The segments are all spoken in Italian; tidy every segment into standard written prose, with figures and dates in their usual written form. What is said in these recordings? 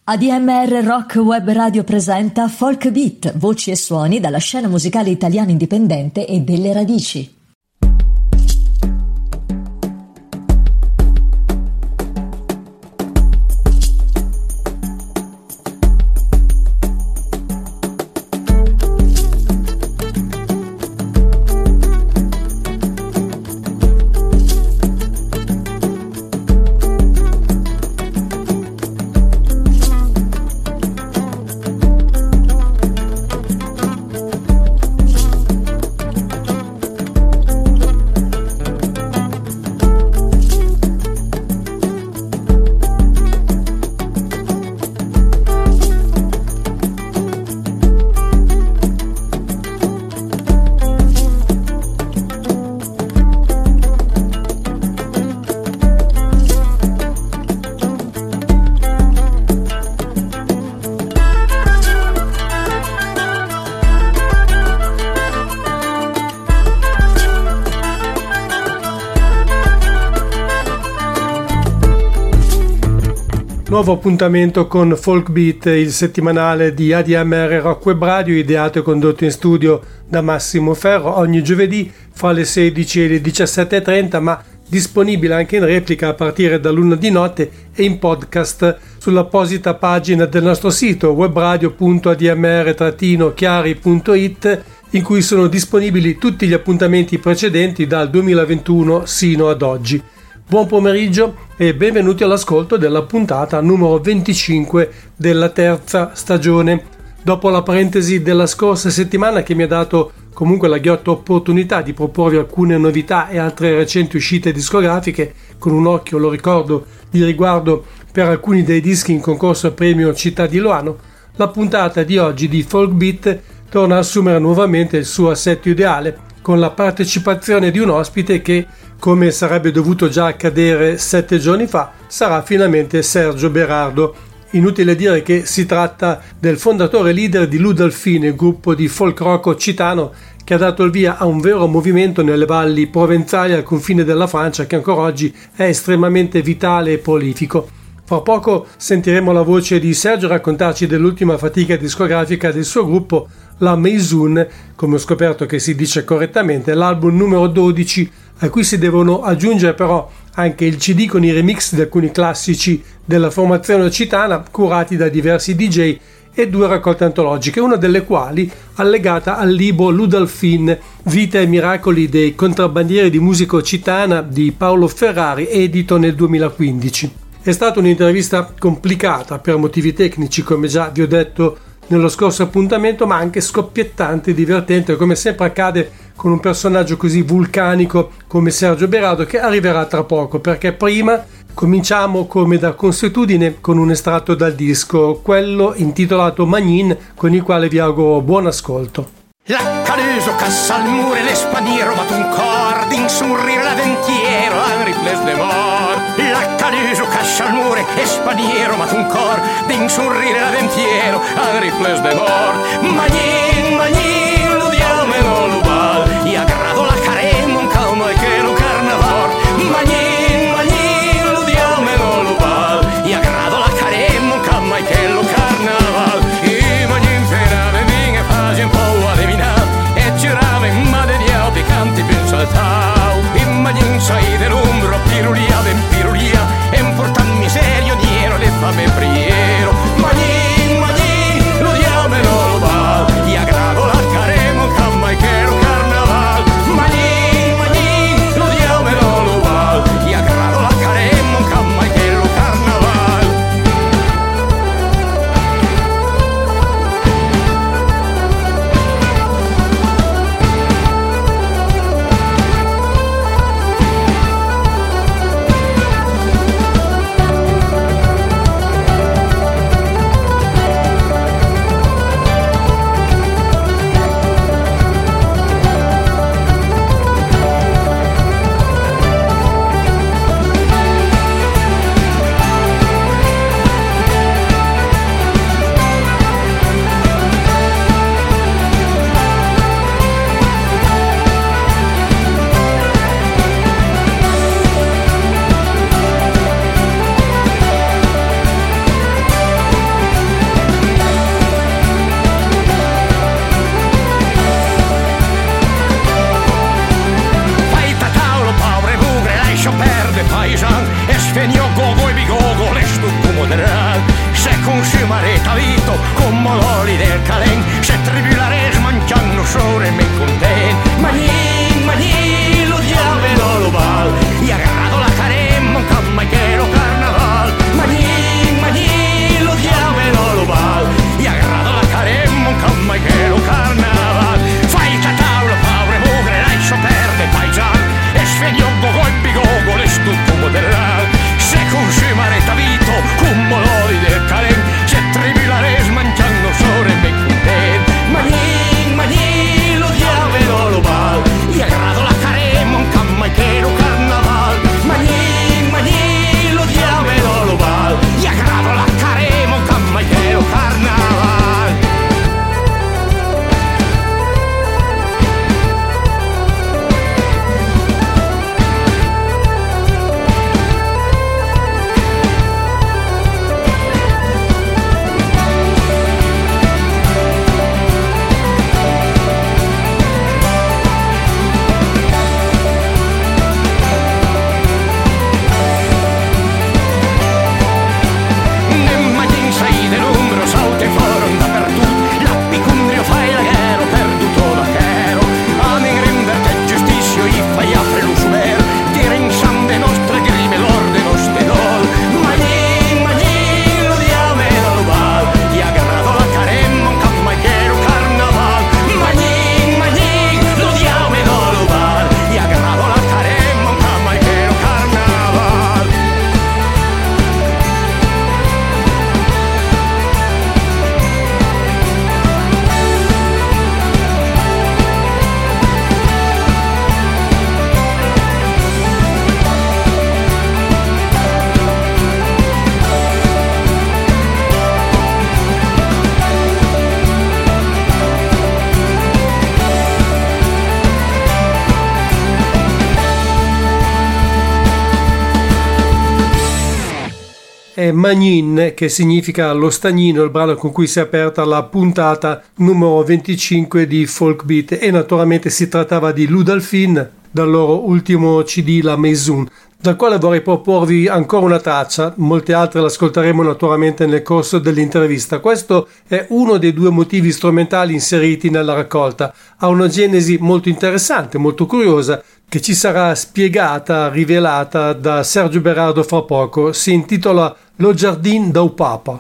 ADMR Rock Web Radio presenta Folk Beat, voci e suoni dalla scena musicale italiana indipendente e delle radici. Nuovo appuntamento con Folk Beat, il settimanale di ADMR Rock Web Radio, ideato e condotto in studio da Massimo Ferro ogni giovedì fra le 16 e le 17.30, ma disponibile anche in replica a partire da luna di notte e in podcast sull'apposita pagina del nostro sito webradio.admr-chiari.it, in cui sono disponibili tutti gli appuntamenti precedenti dal 2021 sino ad oggi. Buon pomeriggio e benvenuti all'ascolto della puntata numero 25 della terza stagione. Dopo la parentesi della scorsa settimana, che mi ha dato comunque la ghiotta opportunità di proporvi alcune novità e altre recenti uscite discografiche, con un occhio, lo ricordo, di riguardo per alcuni dei dischi in concorso al premio Città di Loano, la puntata di oggi di Folk Beat torna a assumere nuovamente il suo assetto ideale, con la partecipazione di un ospite che, come sarebbe dovuto già accadere 7 giorni fa, sarà finalmente Sergio Berardo. Inutile dire che si tratta del fondatore leader di Ludolfine, il gruppo di folk rock occitano che ha dato il via a un vero movimento nelle valli provenzali al confine della Francia, che ancora oggi è estremamente vitale e prolifico. Fra poco sentiremo la voce di Sergio raccontarci dell'ultima fatica discografica del suo gruppo, la Maison, come ho scoperto che si dice correttamente, l'album numero 12, a cui si devono aggiungere però anche il CD con i remix di alcuni classici della formazione occitana, curati da diversi DJ, e 2 raccolte antologiche, una delle quali allegata al libro Ludolfine, Vita e miracoli dei contrabbandieri di musica occitana di Paolo Ferrari, edito nel 2015. È stata un'intervista complicata per motivi tecnici, come già vi ho detto nello scorso appuntamento, ma anche scoppiettante e divertente, come sempre accade con un personaggio così vulcanico come Sergio Berardo, che arriverà tra poco, perché prima cominciamo come da consuetudine con un estratto dal disco, quello intitolato Magnin, con il quale vi auguro buon ascolto. La caluso cassa al muro e l'espaniero ma un cor d'insurrire la ventiero Henri Ples de mort. La caluso cassa al muro e l'espaniero ma un cor d'insurrire la ventiero Henri Ples de mort. Magnin, magnin, lo diamelo lo bal, e aggrado la caremo un calmo e che lo carnaval. Magnin, magnin, lo diamelo lo bal, e aggrado la caremo un calmo e che lo carnaval. E magnin ferave vinge fasi un po' girava in maderiao picanti ben saltau. Immagin sai dell'umbro pirulia ben pirulia e un portan miserio diero le fame priero. Magnin, magnin, lo diamelo lo bal, e aggrado la mareta vito, come l'oli del calen, se tribulares mangiando sole me conten. Magni, lo diavolo lo val, y agarrado la caremma, un camaichero carnaval. Magni, lo diavolo lo val, y agarrado la caremma, un camaichero carnaval. Fai il tavolo, paure mugre, lascio perde paesan, e sfegnogo col bigogo, le stuppo dell'al. Se consumare vito, come l'oli del calen, se tribulares mangiando sole me conten. Magni, lo diavolo lo val, y agarrado la caremma, un camaichero carnaval. Magni, lo diavolo lo val, y agarrado la caremma, un camaichero carnaval. È Magnin, che significa lo stagnino, il brano con cui si è aperta la puntata numero 25 di Folk Beat, e naturalmente si trattava di Ludalfin dal loro ultimo CD La Maison, dal quale vorrei proporvi ancora una traccia. Molte altre l'ascolteremo naturalmente nel corso dell'intervista. Questo è uno dei due motivi strumentali inseriti nella raccolta. Ha una genesi molto interessante, molto curiosa, che ci sarà spiegata, rivelata da Sergio Berardo fra poco. Si intitola Lo Jardin do Papa.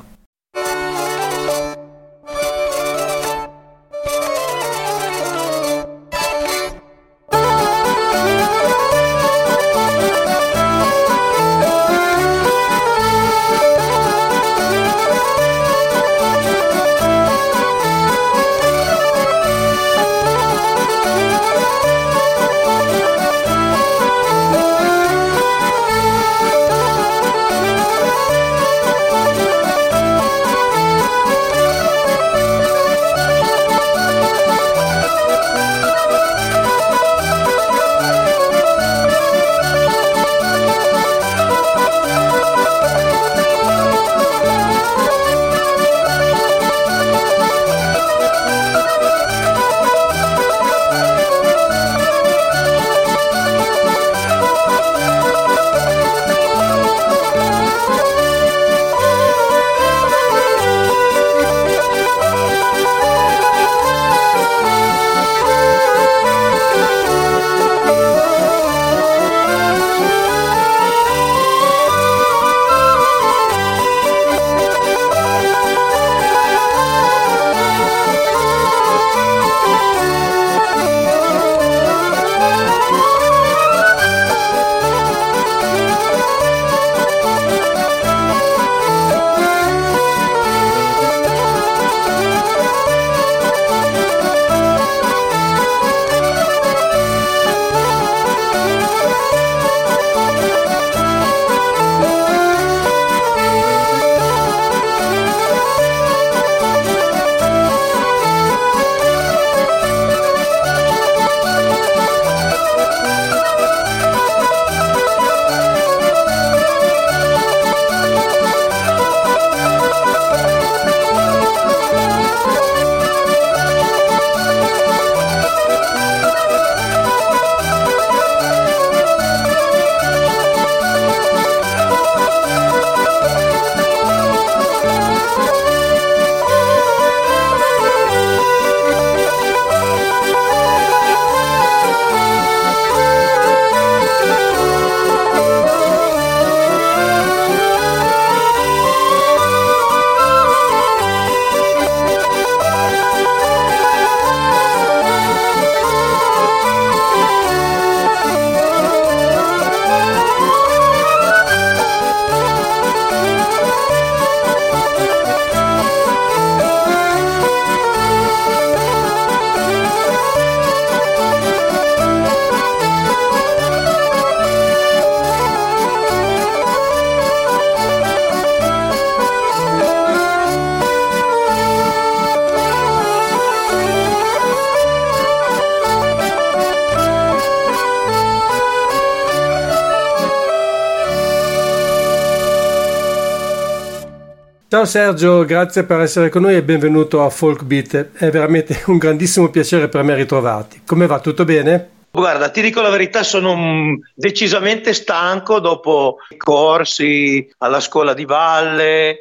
Ciao Sergio, grazie per essere con noi e benvenuto a Folk Beat. È veramente un grandissimo piacere per me ritrovarti. Come va? Tutto bene? Guarda, ti dico la verità, sono decisamente stanco dopo i corsi alla scuola di valle,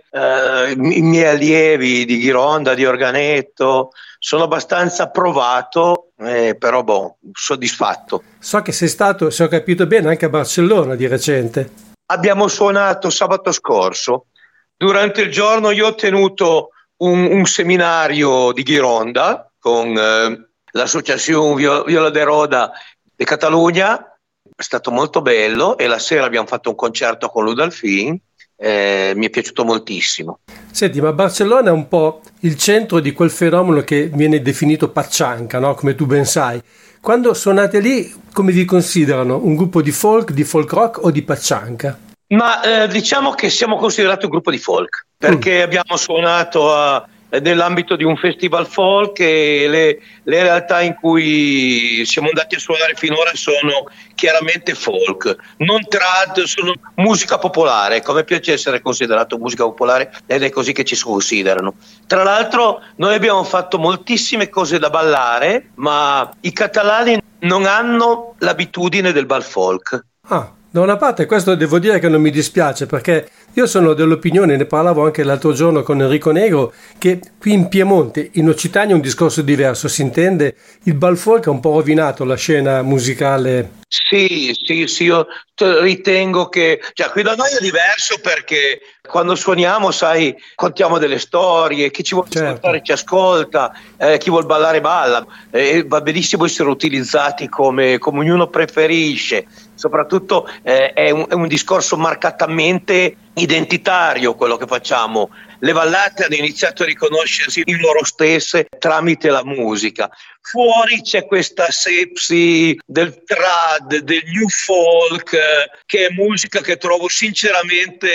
i miei allievi di ghironda, di organetto. Sono abbastanza provato, però soddisfatto. So che sei stato, se ho capito bene, anche a Barcellona di recente. Abbiamo suonato sabato scorso. Durante il giorno io ho tenuto un seminario di ghironda con l'Associazione Viola de Roda di Catalogna. È stato molto bello e la sera abbiamo fatto un concerto con l'Udalfin. Mi è piaciuto moltissimo. Senti, ma Barcellona è un po' il centro di quel fenomeno che viene definito paccianca, no? Come tu ben sai. Quando suonate lì, come vi considerano? Un gruppo di folk rock o di paccianca? Ma diciamo che siamo considerati un gruppo di folk, perché abbiamo suonato nell'ambito di un festival folk e le realtà in cui siamo andati a suonare finora sono chiaramente folk, non trad, sono musica popolare. Come piace essere considerato musica popolare ed è così che ci considerano. Tra l'altro noi abbiamo fatto moltissime cose da ballare, ma i catalani non hanno l'abitudine del bal folk. Da una parte questo devo dire che non mi dispiace, perché io sono dell'opinione, ne parlavo anche l'altro giorno con Enrico Negro, che qui in Piemonte, in Occitania è un discorso diverso, si intende, il bal folk ha un po' rovinato la scena musicale. Sì, io ritengo che qui da noi è diverso, perché quando suoniamo, sai, contiamo delle storie, chi ci vuole ascoltare ci ascolta, chi vuol ballare balla, va benissimo essere utilizzati come ognuno preferisce. Soprattutto è un discorso marcatamente identitario quello che facciamo. Le ballate hanno iniziato a riconoscersi in loro stesse tramite la musica. Fuori c'è questa sepsi del trad, del new folk, che è musica che trovo sinceramente,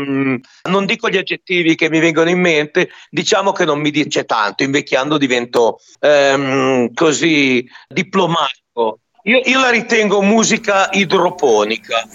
non dico gli aggettivi che mi vengono in mente, diciamo che non mi dice tanto. Invecchiando divento così diplomatico. Io la ritengo musica idroponica.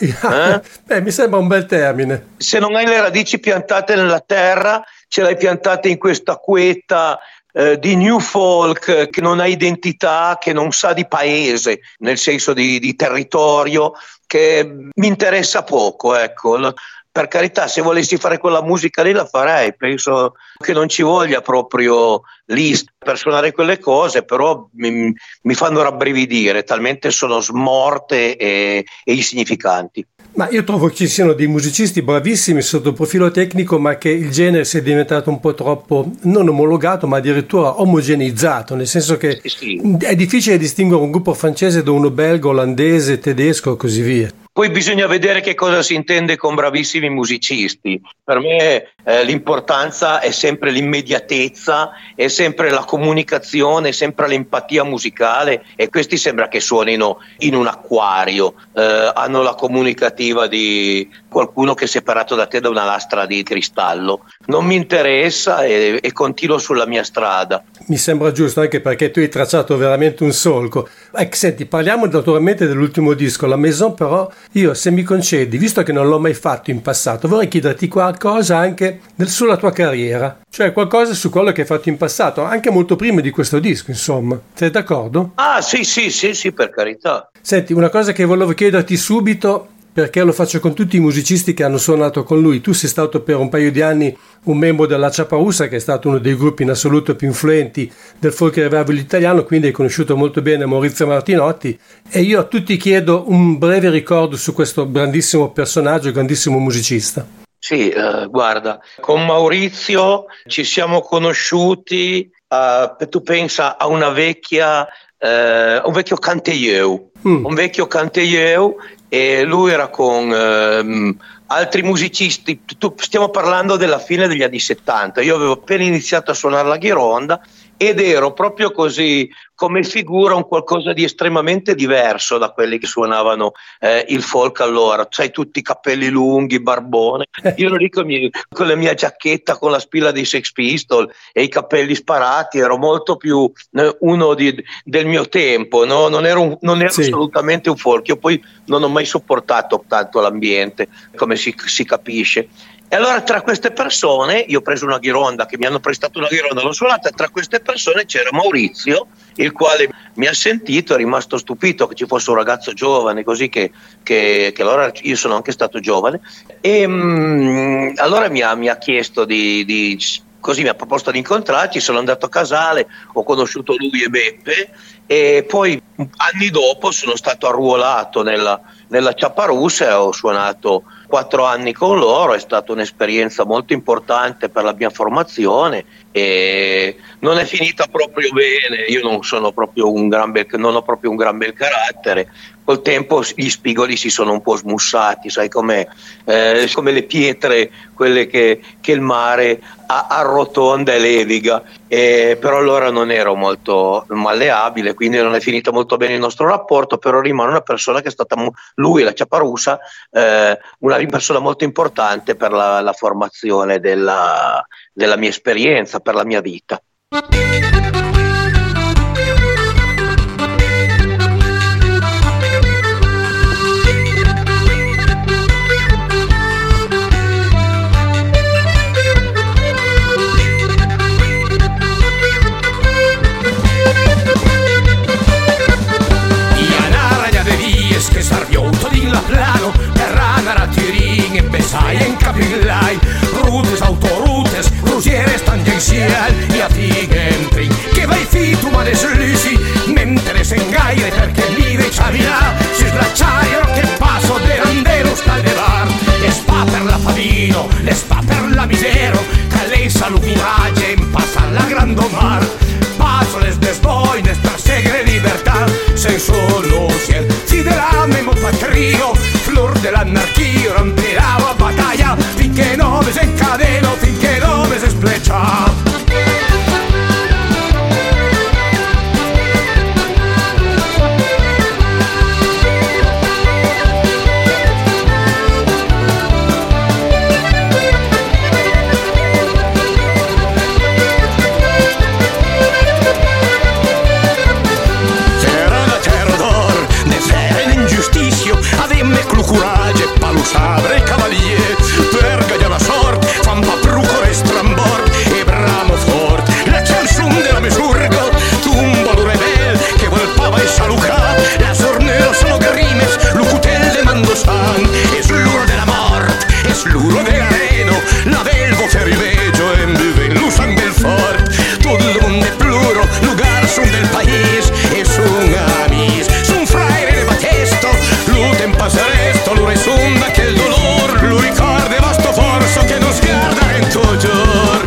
Mi sembra un bel termine. Se non hai le radici piantate nella terra, ce l'hai piantate in questa cueta di new folk che non ha identità, che non sa di paese, nel senso di territorio, che mi interessa poco, ecco. Per carità, se volessi fare quella musica lì la farei, penso che non ci voglia proprio lì per suonare quelle cose, però mi fanno rabbrividire, talmente sono smorte e insignificanti. Ma io trovo che ci siano dei musicisti bravissimi sotto il profilo tecnico, ma che il genere sia diventato un po' troppo, non omologato, ma addirittura omogeneizzato, nel senso che sì. È difficile distinguere un gruppo francese da uno belga, olandese, tedesco e così via. Poi bisogna vedere che cosa si intende con bravissimi musicisti. Per me l'importanza è sempre l'immediatezza, è sempre la comunicazione, è sempre l'empatia musicale, e questi sembra che suonino in un acquario, hanno la comunicativa di qualcuno che è separato da te da una lastra di cristallo. Non mi interessa e continuo sulla mia strada. Mi sembra giusto, anche perché tu hai tracciato veramente un solco. Senti, parliamo naturalmente dell'ultimo disco, La Maison, però io, se mi concedi, visto che non l'ho mai fatto in passato, vorrei chiederti qualcosa anche sulla tua carriera, cioè qualcosa su quello che hai fatto in passato, anche molto prima di questo disco, insomma. Sei d'accordo? Ah, sì, per carità. Senti, una cosa che volevo chiederti subito, perché lo faccio con tutti i musicisti che hanno suonato con lui. Tu sei stato per un paio di anni un membro della Ciaparussa, che è stato uno dei gruppi in assoluto più influenti del folk revival italiano, quindi hai conosciuto molto bene Maurizio Martinotti, e io a tutti chiedo un breve ricordo su questo grandissimo personaggio, grandissimo musicista. Sì, guarda, con Maurizio ci siamo conosciuti, tu pensa a un vecchio canteieu, un vecchio canteieu, e lui era con altri musicisti. Stiamo parlando della fine degli anni 70, io avevo appena iniziato a suonare la ghironda ed ero proprio così, come figura, un qualcosa di estremamente diverso da quelli che suonavano il folk allora, sai, tutti i capelli lunghi, barbone, io ero lì con la mia giacchetta con la spilla dei Sex Pistols e i capelli sparati, ero molto più uno del mio tempo, no? Non ero sì, assolutamente un folk. Io poi non ho mai sopportato tanto l'ambiente, come si capisce. E allora tra queste persone, io ho preso una ghironda, che mi hanno prestato una ghironda, l'ho suonata, tra queste persone c'era Maurizio, il quale mi ha sentito, è rimasto stupito che ci fosse un ragazzo giovane, così che allora io sono anche stato giovane, e allora mi ha chiesto così mi ha proposto di incontrarci, sono andato a Casale, ho conosciuto lui e Beppe, e poi anni dopo sono stato arruolato nella Ciapparussa e ho suonato 4 anni con loro. È stata un'esperienza molto importante per la mia formazione e non è finita proprio bene. Io non ho proprio un gran bel carattere. Col tempo gli spigoli si sono un po' smussati, sai com'è? Come le pietre, quelle che il mare arrotonda e leviga, però allora non ero molto malleabile, quindi non è finito molto bene il nostro rapporto, però rimane una persona che è stata, lui, la Ciapparussa, una persona molto importante per la formazione della mia esperienza, per la mia vita. Que sarviuto din la plano per andare a Tirin e Besai en Capillai, rutes, autorutes, cruzieres tangencial e a Figentri che vai fitu ma deslisi mentre s'engaire perché mi veciavila si slacciaio che passo deranderos tal de bar e spa per la Favino, le spa per la Misero che lei salutinage in passa alla Grandomar paso les desboines per segre libertà senso no ciel si de la memo patrio flor dell'anarchia rampirà la battaglia finché no me se encadeno finché no me se spleccia. Courage e palusabre e cavalier per gagnar la sort fan pa prucore strambord e bramo fort la chanson de la mesurga tumba lo rebel che volpava e saluca la sornero sono grimes lucutel de mandosan es l'uro de la mort es l'uro de areno la velvo feriveggio e vive lusan del fort todo el mundo de pluro lugar son del país es un amis son fraire de batesto luten pasare lo resunda che il dolor lo ricorda e vasto forzo che non sguarda in tuo giorno.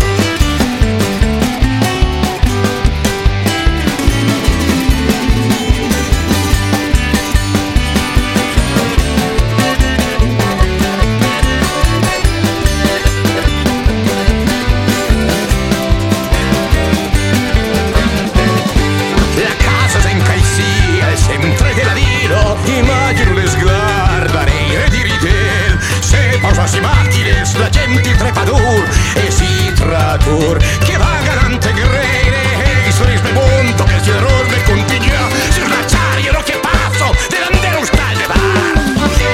La casa se incaisia è sempre della vino immagino le sguarda se pausas y máquinas la gente trepadur es y tratur que va garante greire y sois de monto que el error me continúa si la chario lo que paso delante un tal de bar.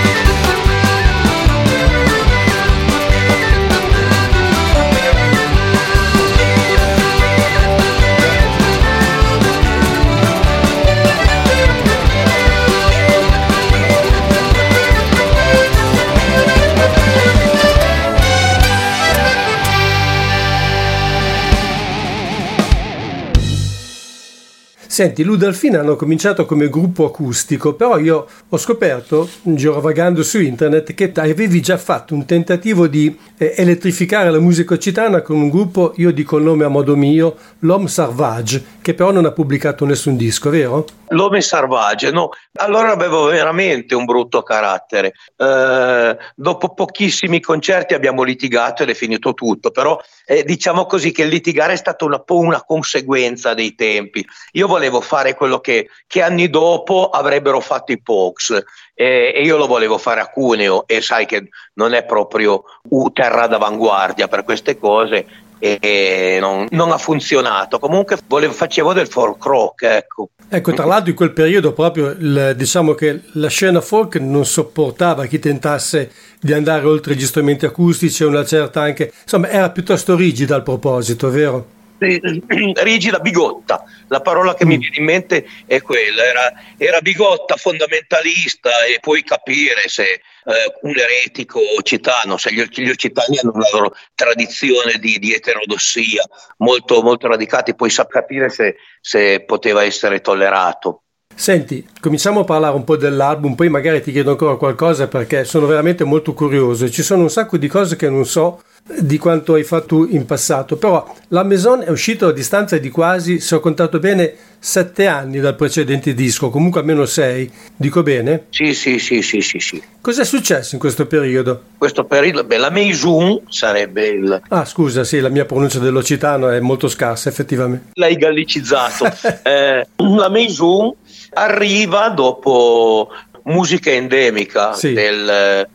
Senti, Ludolfini hanno cominciato come gruppo acustico, però io ho scoperto, girovagando su internet, che avevi già fatto un tentativo di elettrificare la musica occitana con un gruppo, io dico il nome a modo mio, L'Homme Sauvage, che però non ha pubblicato nessun disco, vero? L'Homme Sauvage, no. Allora avevo veramente un brutto carattere. Dopo pochissimi concerti abbiamo litigato ed è finito tutto, però diciamo così che il litigare è stata un po' una conseguenza dei tempi. Io volevo fare quello che anni dopo avrebbero fatto i Pogues e io lo volevo fare a Cuneo e sai che non è proprio terra d'avanguardia per queste cose, e non ha funzionato. Comunque facevo del folk rock, ecco. Ecco, tra l'altro in quel periodo proprio diciamo che la scena folk non sopportava chi tentasse di andare oltre gli strumenti acustici, una certa anche, insomma, era piuttosto rigida al proposito, vero? Rigida, bigotta, la parola che mi viene in mente è quella, era bigotta, fondamentalista, e puoi capire se un eretico occitano, se gli occitani hanno la loro tradizione di eterodossia molto, molto radicati, puoi capire se poteva essere tollerato. Senti, cominciamo a parlare un po' dell'album, poi magari ti chiedo ancora qualcosa perché sono veramente molto curioso e ci sono un sacco di cose che non so di quanto hai fatto in passato, però la Maison è uscito a distanza di quasi, se ho contato bene, 7 anni dal precedente disco, comunque almeno 6, dico bene? Sì. Cos'è successo in questo periodo? Questo periodo, la Maison sarebbe il... Ah, scusa, sì, la mia pronuncia dell'occitano è molto scarsa, effettivamente. L'hai gallicizzato. La Maison arriva dopo Musica Endemica, sì, del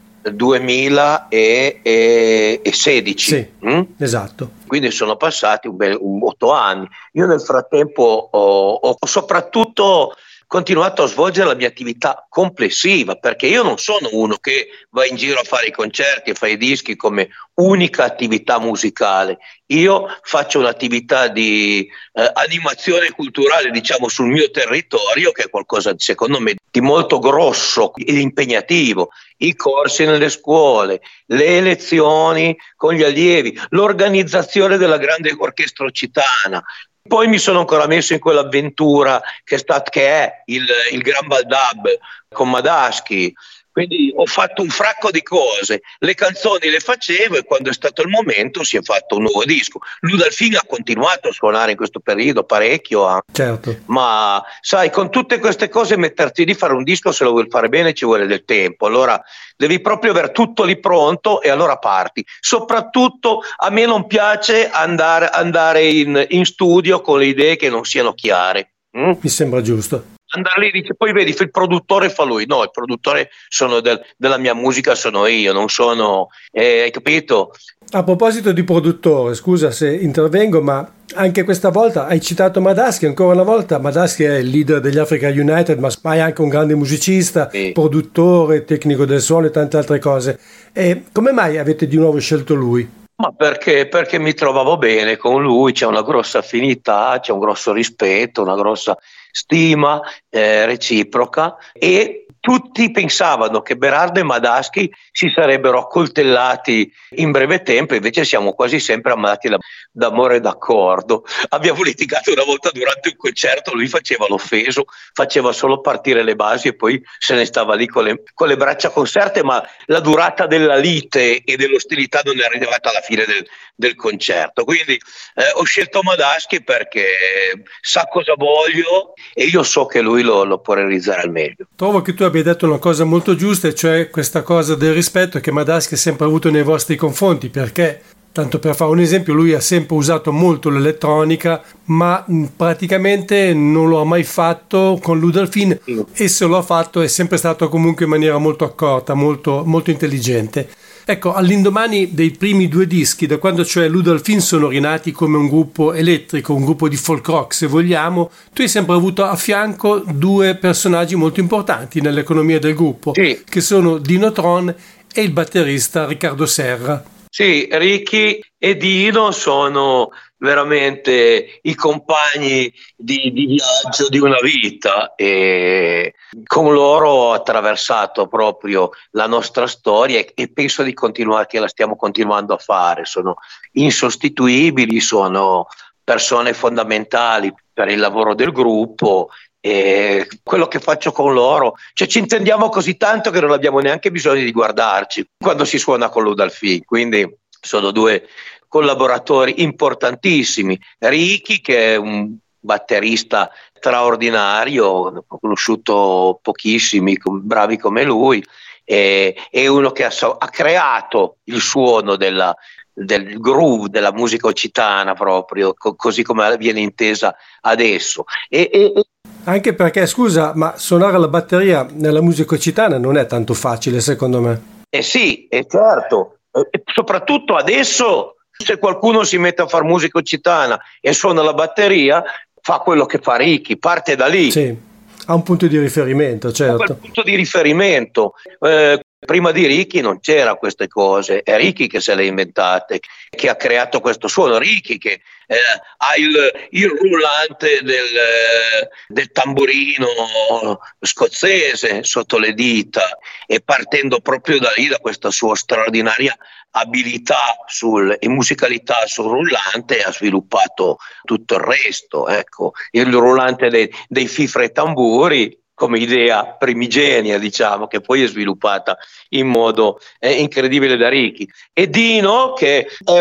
2016. Sì, esatto. Quindi sono passati 8 anni. Io nel frattempo ho soprattutto continuato a svolgere la mia attività complessiva, perché io non sono uno che va in giro a fare i concerti e fa i dischi come unica attività musicale. Io faccio un'attività di animazione culturale, diciamo, sul mio territorio, che è qualcosa, secondo me, di molto grosso e impegnativo. I corsi nelle scuole, le lezioni con gli allievi, l'organizzazione della grande orchestra occitana. Poi mi sono ancora messo in quell'avventura che è il Gran Baldab con Madaschi. Quindi ho fatto un fracco di cose, le canzoni le facevo e quando è stato il momento si è fatto un nuovo disco. Ludalfin ha continuato a suonare in questo periodo parecchio, certo. Ma sai, con tutte queste cose metterti di fare un disco, se lo vuoi fare bene ci vuole del tempo, allora devi proprio avere tutto lì pronto e allora parti. Soprattutto a me non piace andare in studio con le idee che non siano chiare. Mi sembra giusto. Andare lì, dice, poi vedi, il produttore fa lui. No, il produttore della mia musica sono io, non sono, hai capito? A proposito di produttore, scusa se intervengo, ma anche questa volta hai citato Madaschi, ancora una volta. Madaschi è il leader degli Africa United, ma è anche un grande musicista, sì, produttore, tecnico del suono e tante altre cose. E come mai avete di nuovo scelto lui? Ma perché mi trovavo bene con lui, c'è una grossa affinità, c'è un grosso rispetto, una grossa stima reciproca, e tutti pensavano che Berardo e Madaschi si sarebbero accoltellati in breve tempo, invece siamo quasi sempre amati d'amore e d'accordo. Abbiamo litigato una volta durante un concerto, lui faceva l'offeso, faceva solo partire le basi e poi se ne stava lì con le braccia conserte, ma la durata della lite e dell'ostilità non è arrivata alla fine del concerto. Quindi ho scelto Madaschi perché sa cosa voglio e io so che lui lo può realizzare al meglio. Trovo che tu abbia detto una cosa molto giusta, e cioè questa cosa del rispetto che Madaschi ha sempre avuto nei vostri confronti, perché, tanto per fare un esempio, lui ha sempre usato molto l'elettronica, ma praticamente non lo ha mai fatto con Ludalfin, e se lo ha fatto è sempre stato comunque in maniera molto accorta, molto, molto intelligente. Ecco, all'indomani dei primi 2 dischi, da quando cioè Ludalfin sono rinati come un gruppo elettrico, un gruppo di folk rock se vogliamo, tu hai sempre avuto a fianco 2 personaggi molto importanti nell'economia del gruppo, sì, che sono Dino Tron e il batterista Riccardo Serra. Sì, Ricky e Dino sono veramente i compagni di viaggio di una vita, e con loro ho attraversato proprio la nostra storia e penso che la stiamo continuando a fare. Sono insostituibili, sono persone fondamentali per il lavoro del gruppo, e quello che faccio con loro, cioè ci intendiamo così tanto che non abbiamo neanche bisogno di guardarci quando si suona con Ludalfin, quindi sono 2 collaboratori importantissimi. Ricky, che è un batterista straordinario, ho conosciuto pochissimi bravi come lui, è uno che ha creato il suono del groove della musica occitana proprio così come viene intesa adesso, anche perché, scusa, ma suonare la batteria nella musica occitana non è tanto facile, secondo me. Sì, è certo, soprattutto adesso Se qualcuno si mette a fare musica occitana e suona la batteria, fa quello che fa Ricky, parte da lì. Sì, ha un punto di riferimento, certo. Quel punto di riferimento. Prima di Ricky non c'era queste cose, è Ricky che se le ha inventate, che ha creato questo suono. Ricky che ha il rullante del tamburino scozzese sotto le dita, e partendo proprio da lì, da questa sua straordinaria abilità e musicalità sul rullante, ha sviluppato tutto il resto. Ecco, il rullante dei fifre e tamburi come idea primigenia, diciamo, che poi è sviluppata in modo incredibile da Ricky. E Dino, che è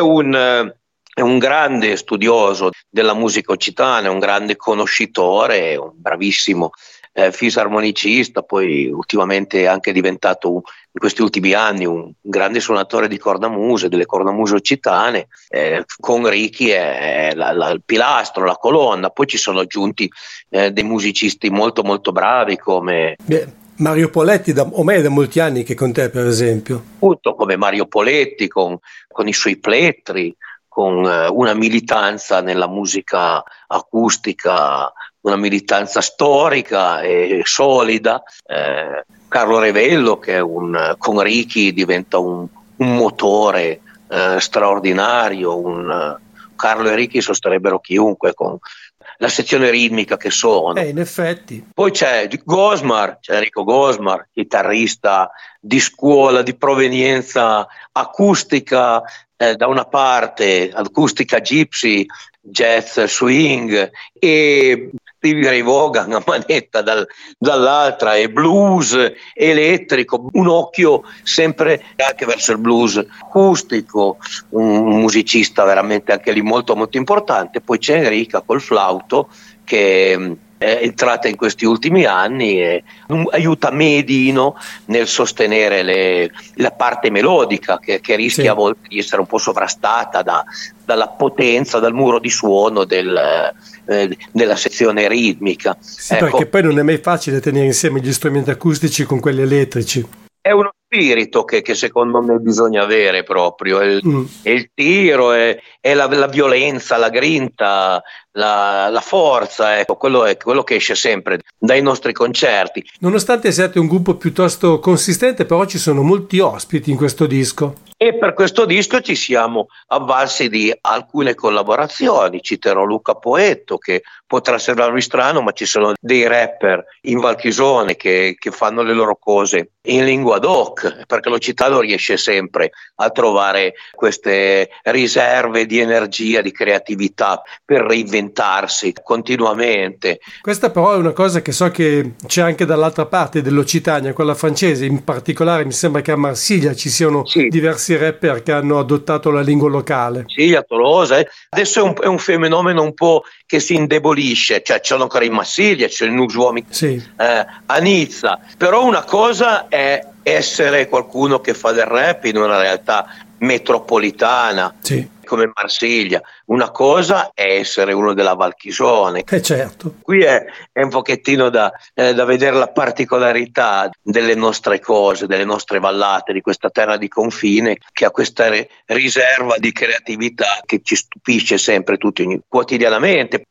un grande studioso della musica occitana, è un grande conoscitore, è un bravissimo fisarmonicista, poi ultimamente è anche diventato in questi ultimi anni un grande suonatore di cornamuse, delle cornamuse occitane. Con Ricky è il pilastro, la colonna. Poi ci sono aggiunti dei musicisti molto molto bravi come Mario Poletti, ormai è da molti anni che con te, per esempio. Appunto, come Mario Poletti con i suoi plettri, con una militanza nella musica acustica, una militanza storica e solida. Carlo Revello, che con Ricky diventa un motore straordinario. Carlo e Ricky sosterrebbero chiunque con la sezione ritmica che sono. In effetti. Poi c'è Enrico Gosmar, chitarrista di scuola, di provenienza acustica, da una parte acustica gypsy, jazz, swing, e Stevie Ray Vaughan a manetta dall'altra, e blues elettrico, un occhio sempre anche verso il blues acustico, un musicista veramente anche lì molto molto importante. Poi c'è Enrica col flauto, che è entrata in questi ultimi anni e aiuta me e Dino nel sostenere la parte melodica che rischia a volte di essere un po' sovrastata dalla potenza, dal muro di suono della sezione ritmica. Sì, ecco, perché poi non è mai facile tenere insieme gli strumenti acustici con quelli elettrici. È uno spirito che secondo me bisogna avere proprio, il tiro, è la violenza, la grinta, la forza, ecco, quello è quello che esce sempre dai nostri concerti. Nonostante siate un gruppo piuttosto consistente, però ci sono molti ospiti in questo disco. E per questo disco ci siamo avvalsi di alcune collaborazioni. Citerò Luca Poetto, che potrà sembrarvi strano, ma ci sono dei rapper in Valchisone che fanno le loro cose in lingua doc, perché l'occitano riesce sempre a trovare queste riserve di energia, di creatività per reinventarsi continuamente. Questa però è una cosa che so che c'è anche dall'altra parte dell'Occitania, quella francese. In particolare mi sembra che a Marsiglia ci siano diversi rapper che hanno adottato la lingua locale. Sì, a Tolosa. Adesso è un fenomeno un po' che si indebolisce, cioè c'è ancora in Marsiglia, c'è il Nusuomi a Nizza, però una cosa è essere qualcuno che fa del rap in una realtà metropolitana come Marsiglia, una cosa è essere uno della Valchisone. Certo. Qui è un pochettino da vedere la particolarità delle nostre cose, delle nostre vallate, di questa terra di confine che ha questa riserva di creatività che ci stupisce sempre tutti quotidianamente.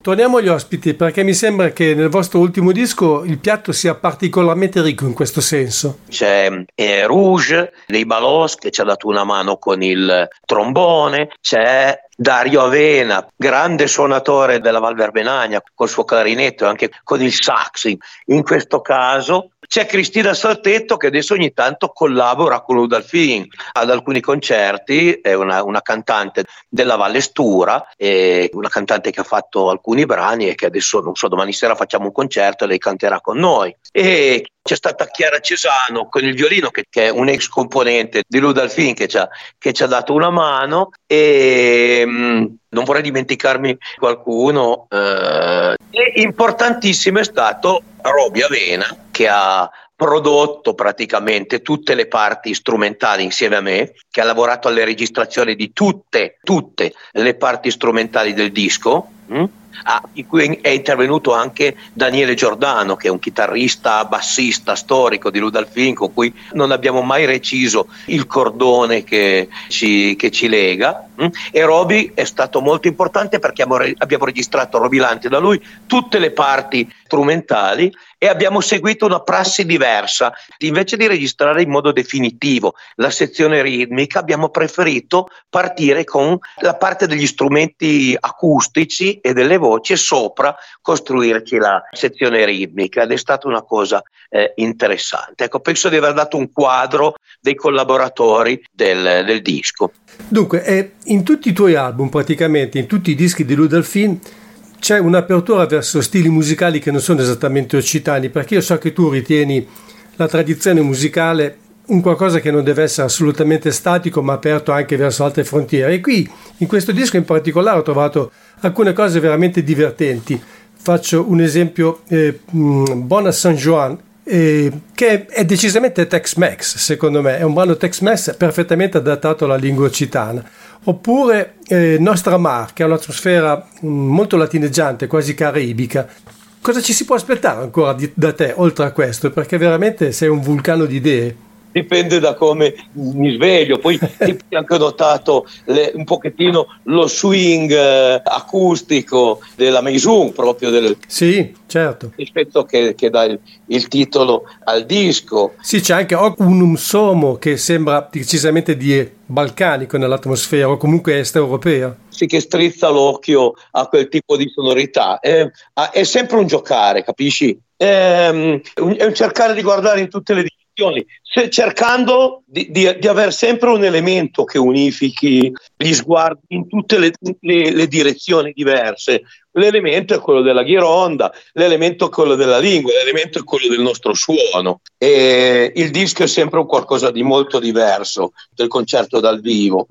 torniamo agli ospiti, perché mi sembra che nel vostro ultimo disco il piatto sia particolarmente ricco in questo senso. C'è Rouge dei Balos che ci ha dato una mano con il trombone, c'è Dario Avena, grande suonatore della Val Verbenagna col suo clarinetto e anche con il sax in questo caso. C'è Cristina Sartetto che adesso ogni tanto collabora con Udalfin ad alcuni concerti, è una cantante della Valle Stura, è una cantante che ha fatto alcuni brani e che adesso, non so, domani sera facciamo un concerto e lei canterà con noi. E c'è stata Chiara Cesano con il violino che è un ex componente di Udalfin che ci ha dato una mano, e non vorrei dimenticarmi qualcuno. E importantissimo è stato Roby Avena, che ha prodotto praticamente tutte le parti strumentali insieme a me, che ha lavorato alle registrazioni di tutte le parti strumentali del disco, in cui è intervenuto anche Daniele Giordano, che è un chitarrista bassista storico di Udalfin, con cui non abbiamo mai reciso il cordone che ci lega. E Roby è stato molto importante perché abbiamo registrato robilante da lui tutte le parti strumentali e abbiamo seguito una prassi diversa. Invece di registrare in modo definitivo la sezione ritmica, abbiamo preferito partire con la parte degli strumenti acustici e delle voci e sopra costruirci la sezione ritmica, ed è stata una cosa interessante. Ecco, penso di aver dato un quadro dei collaboratori del disco. Dunque, in tutti i tuoi album, praticamente in tutti i dischi di Udalfin, c'è un'apertura verso stili musicali che non sono esattamente occitani, perché io so che tu ritieni la tradizione musicale un qualcosa che non deve essere assolutamente statico, ma aperto anche verso altre frontiere. E qui, in questo disco in particolare, ho trovato alcune cose veramente divertenti. Faccio un esempio, Bona San Juan, che è decisamente Tex-Mex, secondo me. È un brano Tex-Mex perfettamente adattato alla lingua occitana. Oppure Nostra Mar, che ha un'atmosfera molto latineggiante, quasi caraibica. Cosa ci si può aspettare ancora da te, oltre a questo? Perché veramente sei un vulcano di idee. Dipende da come mi sveglio. Poi hai anche notato un pochettino lo swing acustico della Meisung, proprio sì, certo, rispetto che dà il titolo al disco. Sì, c'è anche un somo che sembra decisamente di balcanico nell'atmosfera, o comunque est europea. Sì, che strizza l'occhio a quel tipo di sonorità. È sempre un giocare, capisci? È un cercare di guardare in tutte le direzioni, cercando di avere sempre un elemento che unifichi gli sguardi in tutte le direzioni diverse. L'elemento è quello della ghironda, l'elemento è quello della lingua, l'elemento è quello del nostro suono. E il disco è sempre un qualcosa di molto diverso del concerto dal vivo.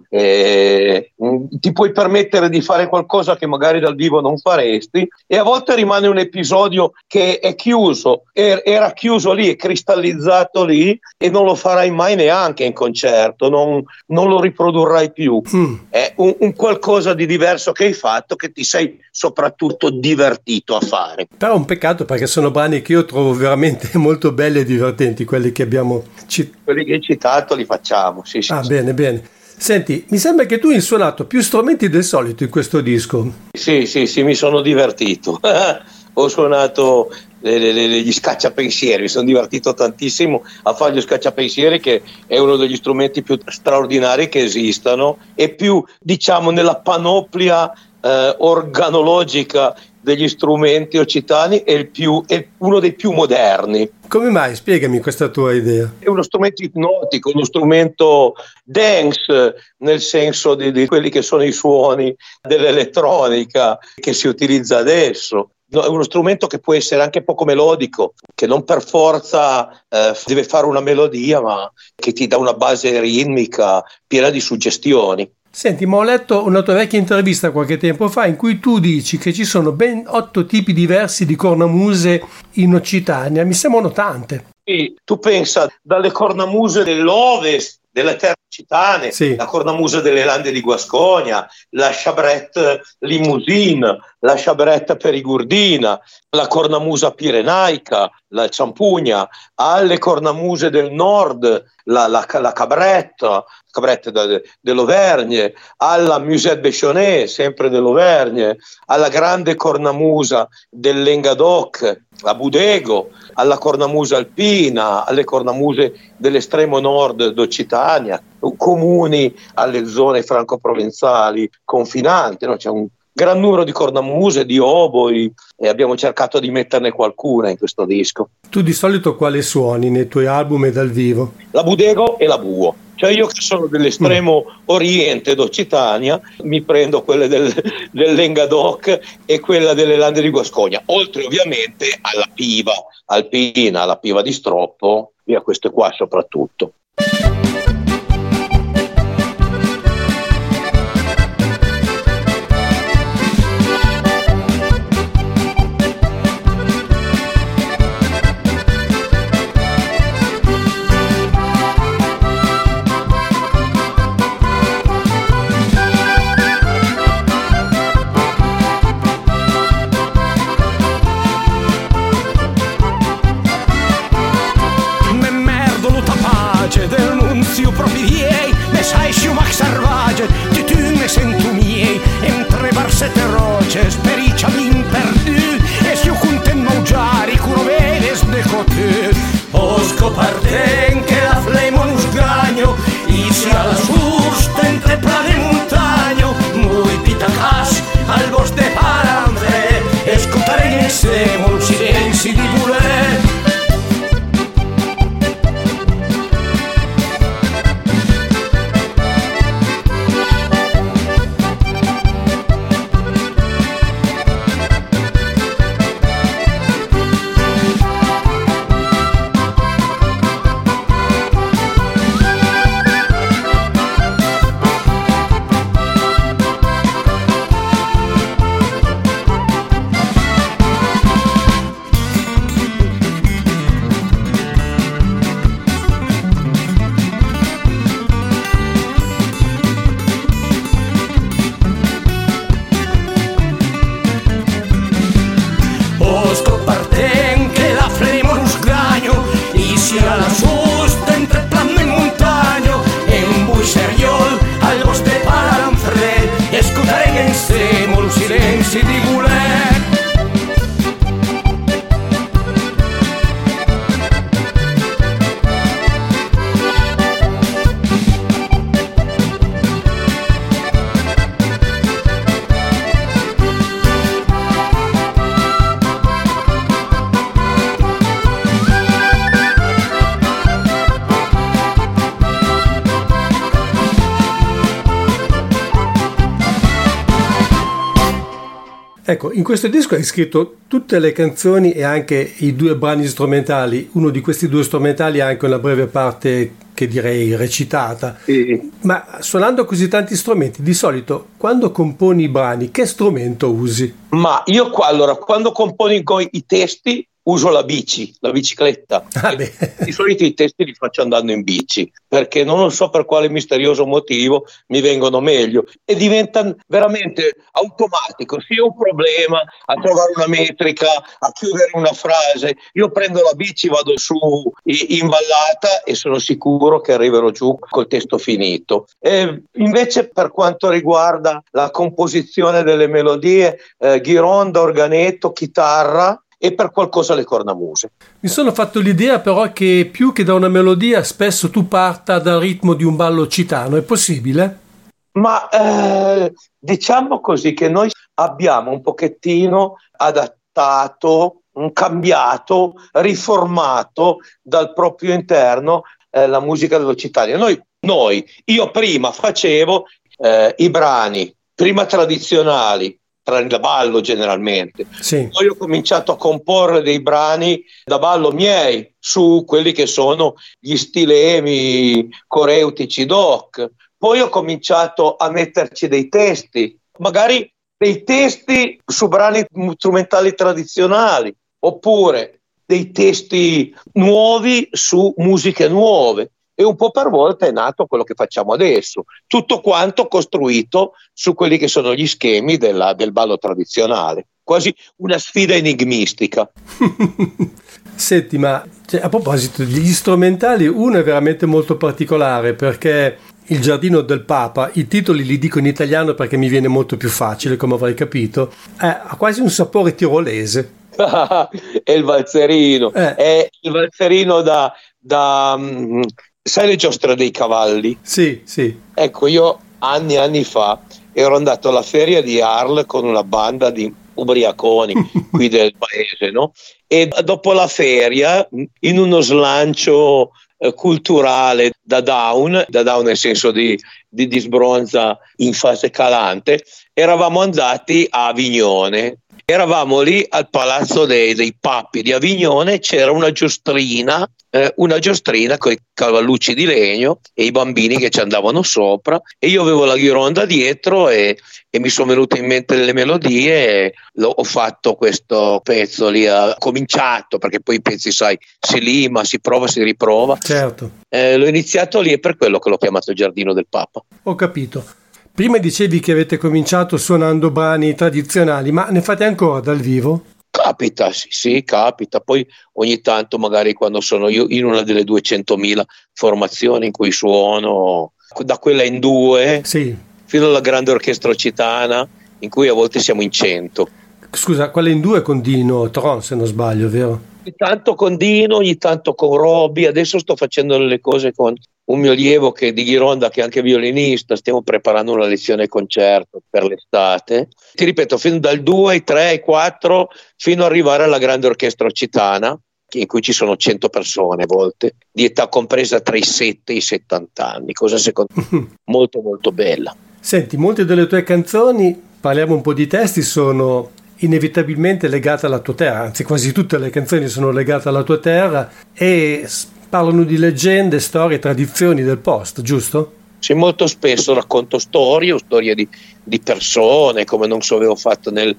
Ti puoi permettere di fare qualcosa che magari dal vivo non faresti, e a volte rimane un episodio che è chiuso, era chiuso lì, è cristallizzato lì, e non lo farai mai neanche in concerto, non lo riprodurrai più. È un qualcosa di diverso che hai fatto, che ti sei soprattutto divertito a fare. Però è un peccato, perché sono brani che io trovo veramente molto belli e divertenti, quelli che abbiamo quelli che hai citato li facciamo, sì. Bene. Senti, mi sembra che tu hai suonato più strumenti del solito in questo disco. Sì, mi sono divertito. Ho suonato gli scacciapensieri, mi sono divertito tantissimo a fare gli scacciapensieri, che è uno degli strumenti più straordinari che esistano, e più, diciamo, nella panoplia organologica degli strumenti occitani è uno dei più moderni. Come mai? Spiegami questa tua idea. È uno strumento ipnotico, uno strumento dance, nel senso di quelli che sono i suoni dell'elettronica che si utilizza adesso. È uno strumento che può essere anche poco melodico, che non per forza deve fare una melodia, ma che ti dà una base ritmica piena di suggestioni. Senti, ma ho letto una tua vecchia intervista qualche tempo fa in cui tu dici che ci sono ben 8 tipi diversi di cornamuse in Occitania. Mi sembrano tante. Sì, tu pensa, dalle cornamuse dell'Ovest, delle terre occitane, sì, la cornamusa delle Lande di Guascogna, la chabrette limousine, la sciabretta perigordina, la cornamusa pirenaica, la ciampugna, alle cornamuse del nord, la cabretta dell'Auvergne, alla Musette Béchonnet, sempre dell'Auvergne, alla grande cornamusa del Lengadoc, la Budego, alla cornamusa alpina, alle cornamuse dell'estremo nord d'Occitania, comuni alle zone franco-provenzali confinanti, no? C'è un gran numero di cornamuse, di oboi, e abbiamo cercato di metterne qualcuna in questo disco. Tu di solito quale suoni nei tuoi album e dal vivo? La Budego e la Buo. Cioè io che sono dell'estremo oriente d'Occitania mi prendo quelle del Lengadoc e quella delle Lande di Guascogna, oltre ovviamente alla piva alpina, alla piva di Stroppo, e a queste qua soprattutto. Ecco, in questo disco hai scritto tutte le canzoni e anche i 2 brani strumentali. Uno di questi 2 strumentali ha anche una breve parte che direi recitata. Sì. Ma suonando così tanti strumenti, di solito quando componi i brani, che strumento usi? Ma io quando compongo i testi uso la bicicletta. Di solito i testi li faccio andando in bici, perché non so per quale misterioso motivo mi vengono meglio e diventa veramente automatico. Se ho un problema a trovare una metrica, a chiudere una frase, io prendo la bici, vado su in vallata e sono sicuro che arriverò giù col testo finito. E invece per quanto riguarda la composizione delle melodie, ghironda, organetto, chitarra, e per qualcosa le cornamuse. Mi sono fatto l'idea però che più che da una melodia spesso tu parta dal ritmo di un ballo occitano, è possibile? Ma diciamo così che noi abbiamo un pochettino adattato, cambiato, riformato dal proprio interno la musica dell'Occitania. Io prima facevo i brani, prima tradizionali, da ballo generalmente. Sì. Poi ho cominciato a comporre dei brani da ballo miei su quelli che sono gli stilemi coreutici doc. Poi ho cominciato a metterci dei testi, magari dei testi su brani strumentali tradizionali, oppure dei testi nuovi su musiche nuove. e un po' per volta è nato quello che facciamo adesso, tutto quanto costruito su quelli che sono gli schemi del ballo tradizionale, quasi una sfida enigmistica. Senti, ma a proposito degli strumentali, uno è veramente molto particolare perché Il giardino del Papa, i titoli li dico in italiano perché mi viene molto più facile, come avrai capito, ha quasi un sapore tirolese. È il valzerino, è il valzerino da sai le giostre dei cavalli? Sì, sì. Ecco, io anni fa ero andato alla feria di Arles con una banda di ubriaconi qui del paese, no? E dopo la feria, in uno slancio culturale da down nel senso di sbronza in fase calante, eravamo andati a Avignone. Eravamo lì al Palazzo dei Papi di Avignone, c'era una giostrina con i cavallucci di legno e i bambini che ci andavano sopra, e io avevo la ghironda dietro e mi sono venute in mente delle melodie e ho fatto questo pezzo lì, ho cominciato, perché poi i pezzi, sai, si lima, si prova, si riprova. Certo. L'ho iniziato lì e per quello che l'ho chiamato Il giardino del Papa. Ho capito. Prima dicevi che avete cominciato suonando brani tradizionali, ma ne fate ancora dal vivo? Capita, sì, capita. Poi ogni tanto, magari quando sono io in una delle 200.000 formazioni in cui suono, da quella in due, sì, fino alla grande orchestra occitana, in cui a volte siamo in 100. Scusa, quella in due con Dino Tron, se non sbaglio, vero? Ogni tanto con Dino, ogni tanto con Robby. Adesso sto facendo delle cose con un mio allievo che di Ghironda, che è anche violinista. Stiamo preparando una lezione concerto per l'estate. Ti ripeto, fino dal 2 ai 3 ai 4 fino ad arrivare alla grande orchestra occitana, in cui ci sono 100 persone a volte, di età compresa tra i 7 e i 70 anni, cosa secondo me molto molto bella. Senti, molte delle tue canzoni, parliamo un po' di testi, sono inevitabilmente legate alla tua terra, anzi quasi tutte le canzoni sono legate alla tua terra e parlano di leggende, storie, tradizioni del posto, giusto? Sì, molto spesso racconto storie di persone, come non so, avevo fatto nel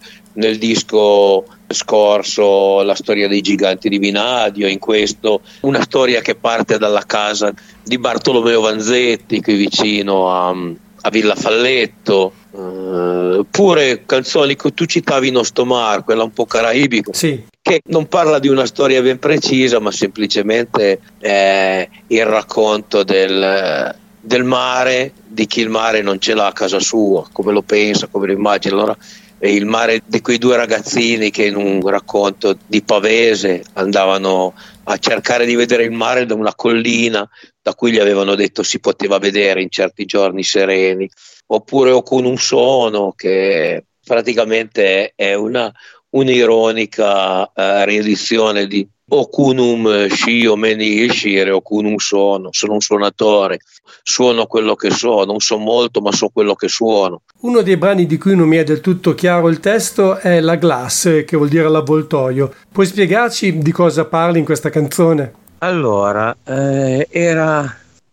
disco scorso la storia dei giganti di Vinadio, in questo una storia che parte dalla casa di Bartolomeo Vanzetti qui vicino a Villa Falletto, pure canzoni che tu citavi Nostomar, quella un po' caraibico, sì, che non parla di una storia ben precisa, ma semplicemente è il racconto del mare, di chi il mare non ce l'ha a casa sua, come lo pensa, come lo immagina. Allora è il mare di quei due ragazzini che in un racconto di Pavese andavano a cercare di vedere il mare da una collina da cui gli avevano detto si poteva vedere in certi giorni sereni. Oppure O con un sono, che praticamente è un'ironica riedizione di Ocunum scio meni scire ocunum sono un suonatore, suono quello che so, non so molto ma so quello che suono. Uno dei brani di cui non mi è del tutto chiaro il testo è La Glace, che vuol dire l'avvoltoio. Puoi spiegarci di cosa parli in questa canzone? Allora, era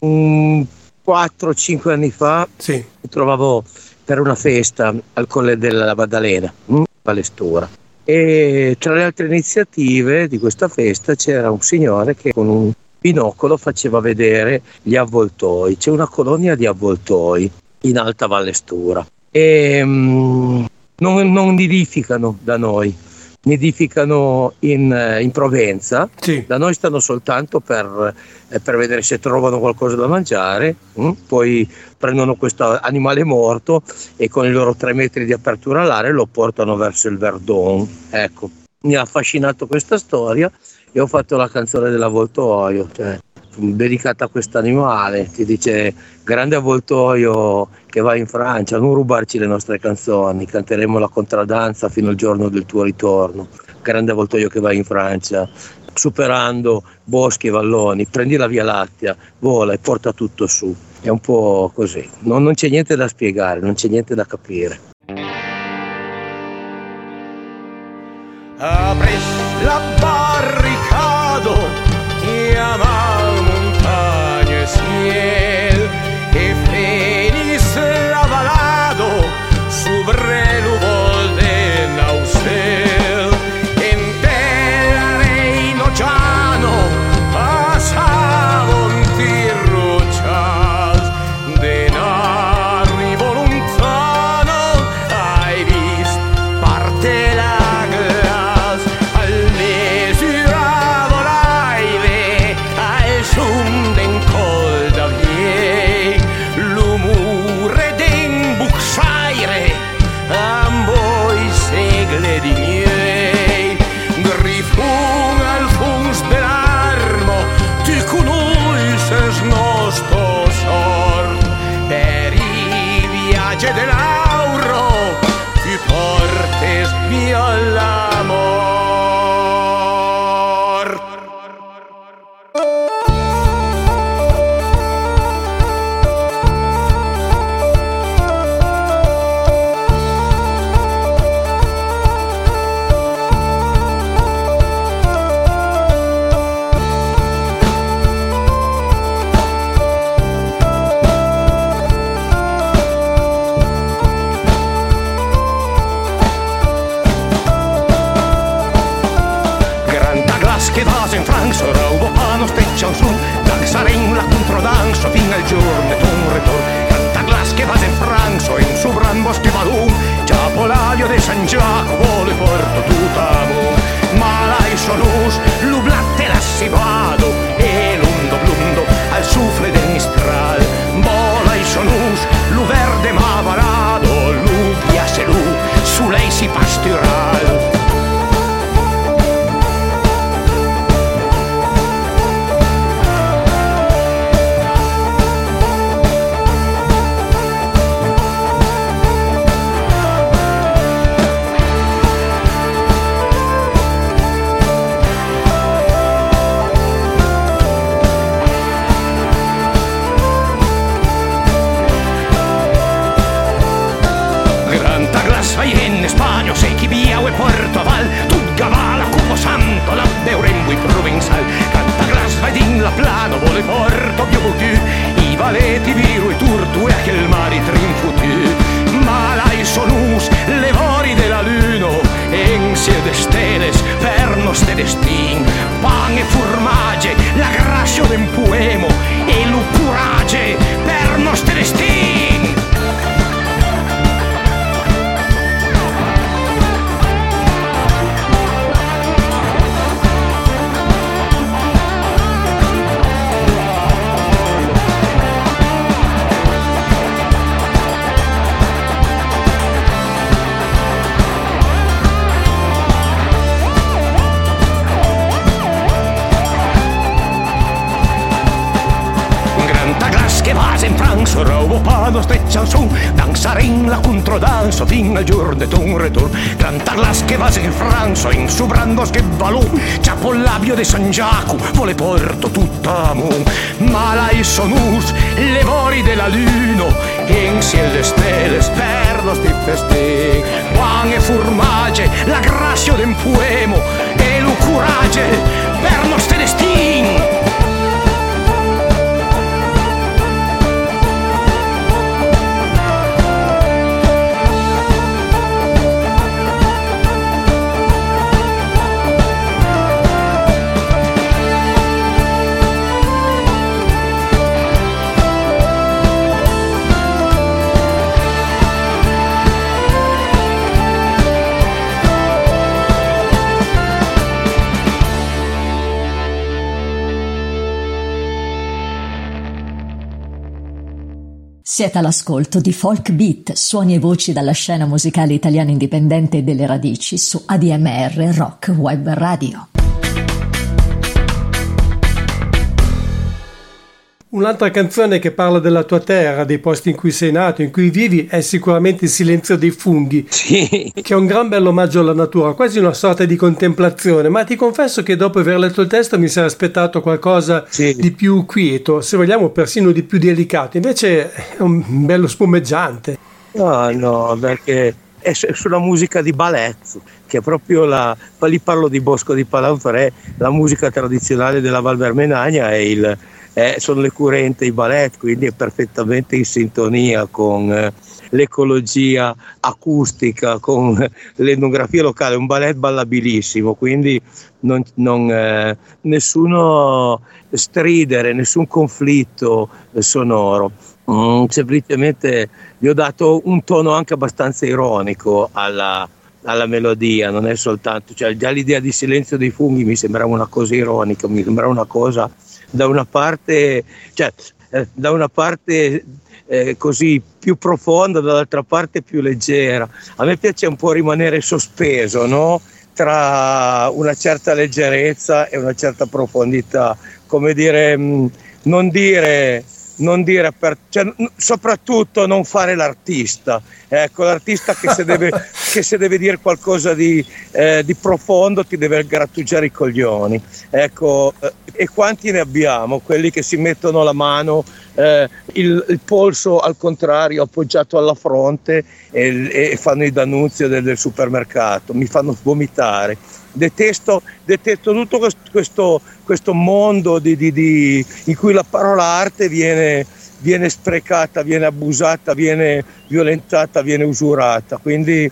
4-5 anni fa, sì, mi trovavo per una festa al Colle della Maddalena, Valestura. E tra le altre iniziative di questa festa c'era un signore che con un binocolo faceva vedere gli avvoltoi. C'è una colonia di avvoltoi in Alta Vallestura e non nidificano da noi, nidificano in Provenza, sì. Da noi stanno soltanto per vedere se trovano qualcosa da mangiare, poi prendono questo animale morto e con i loro 3 metri di apertura all'aria lo portano verso il Verdon. Ecco, mi ha affascinato questa storia e ho fatto la canzone dell'avvoltoio, cioè dedicata a questo animale. Ti dice: grande avvoltoio che va in Francia, non rubarci le nostre canzoni, canteremo la contraddanza fino al giorno del tuo ritorno. Grande avvoltoio che va in Francia, superando boschi e valloni, prendi la Via Lattea, vola e porta tutto su. È un po' così, non c'è niente da spiegare, non c'è niente da capire. Apres la barricado, chiama montagne ciel, e fenis la balado, sobre l'uvol de Nausel, en terra reino llano, pasaba un tirro mage de Lauro, tu portes via l'amor. Che vasen Franks o robo panos teccian su, danzaren la controdanzo fin al giorno e un retor. Canta glas che vasen Franks o in su gran bosque vadum, già polario de San Giacomo le porto tutamo. Ma lai sonus, lu blatte lassi vado, e l'undo blundo al sufle del mistral. Bolai sonus, lu verde ma varado, lu piace lu, su lei si pastural. E Porto Val, tut gavala, Cupo Santo, la Beurembo i Provenzal, canta glas vai din la plano, vole Porto più butu, i valeti viru e turtu e aquel mari trinfutu. Ma lai sonus, le vori della luno, ensie de steles, pernos de destin, pan e furmage, la gracia d'un poemo, e lu curage, pernos de destin. Che vasen Franks o robo panos teccian su, danzaren la controdanzo fin al giorno e un retor. Canta glas che vasen Franks o in su brandos che valù, ciapo labio de San Giacomo vole porto tuttamo. Ma lai sonus, le vori della luno, in ciel de steles perdos di festin, pan e furmage, la gracia d'un poemo, e lu curage per nostre destin. Siete all'ascolto di Folk Beat, suoni e voci dalla scena musicale italiana indipendente e delle radici su ADMR Rock Web Radio. Un'altra canzone che parla della tua terra, dei posti in cui sei nato, in cui vivi, è sicuramente Il silenzio dei funghi, Sì. che è un gran bello omaggio alla natura, quasi una sorta di contemplazione, ma ti confesso che dopo aver letto il testo mi sarei aspettato qualcosa di più quieto, se vogliamo persino di più delicato, invece è un bello spumeggiante. No, perché è sulla musica di ballet, che è proprio lì parlo di Bosco di Palanfrè, la musica tradizionale della Val Vermenagna sono le currente, i ballet, quindi è perfettamente in sintonia con l'ecologia acustica, con l'etnografia locale, un ballet ballabilissimo, quindi nessuno stridere, nessun conflitto sonoro. Semplicemente gli ho dato un tono anche abbastanza ironico alla melodia, non è soltanto, cioè già l'idea di Silenzio dei funghi mi sembrava una cosa ironica, mi sembrava una cosa da una parte così più profonda, dall'altra parte più leggera. A me piace un po' rimanere sospeso, no? Tra una certa leggerezza e una certa profondità, come dire, non dire non dire soprattutto non fare l'artista, ecco, l'artista che se deve dire qualcosa di profondo ti deve grattugiare i coglioni, ecco, e quanti ne abbiamo, quelli che si mettono la mano, il polso al contrario appoggiato alla fronte e fanno il D'Annunzio del supermercato, mi fanno vomitare. Detesto tutto questo mondo in cui la parola arte viene sprecata, viene abusata, viene violentata, viene usurata. Quindi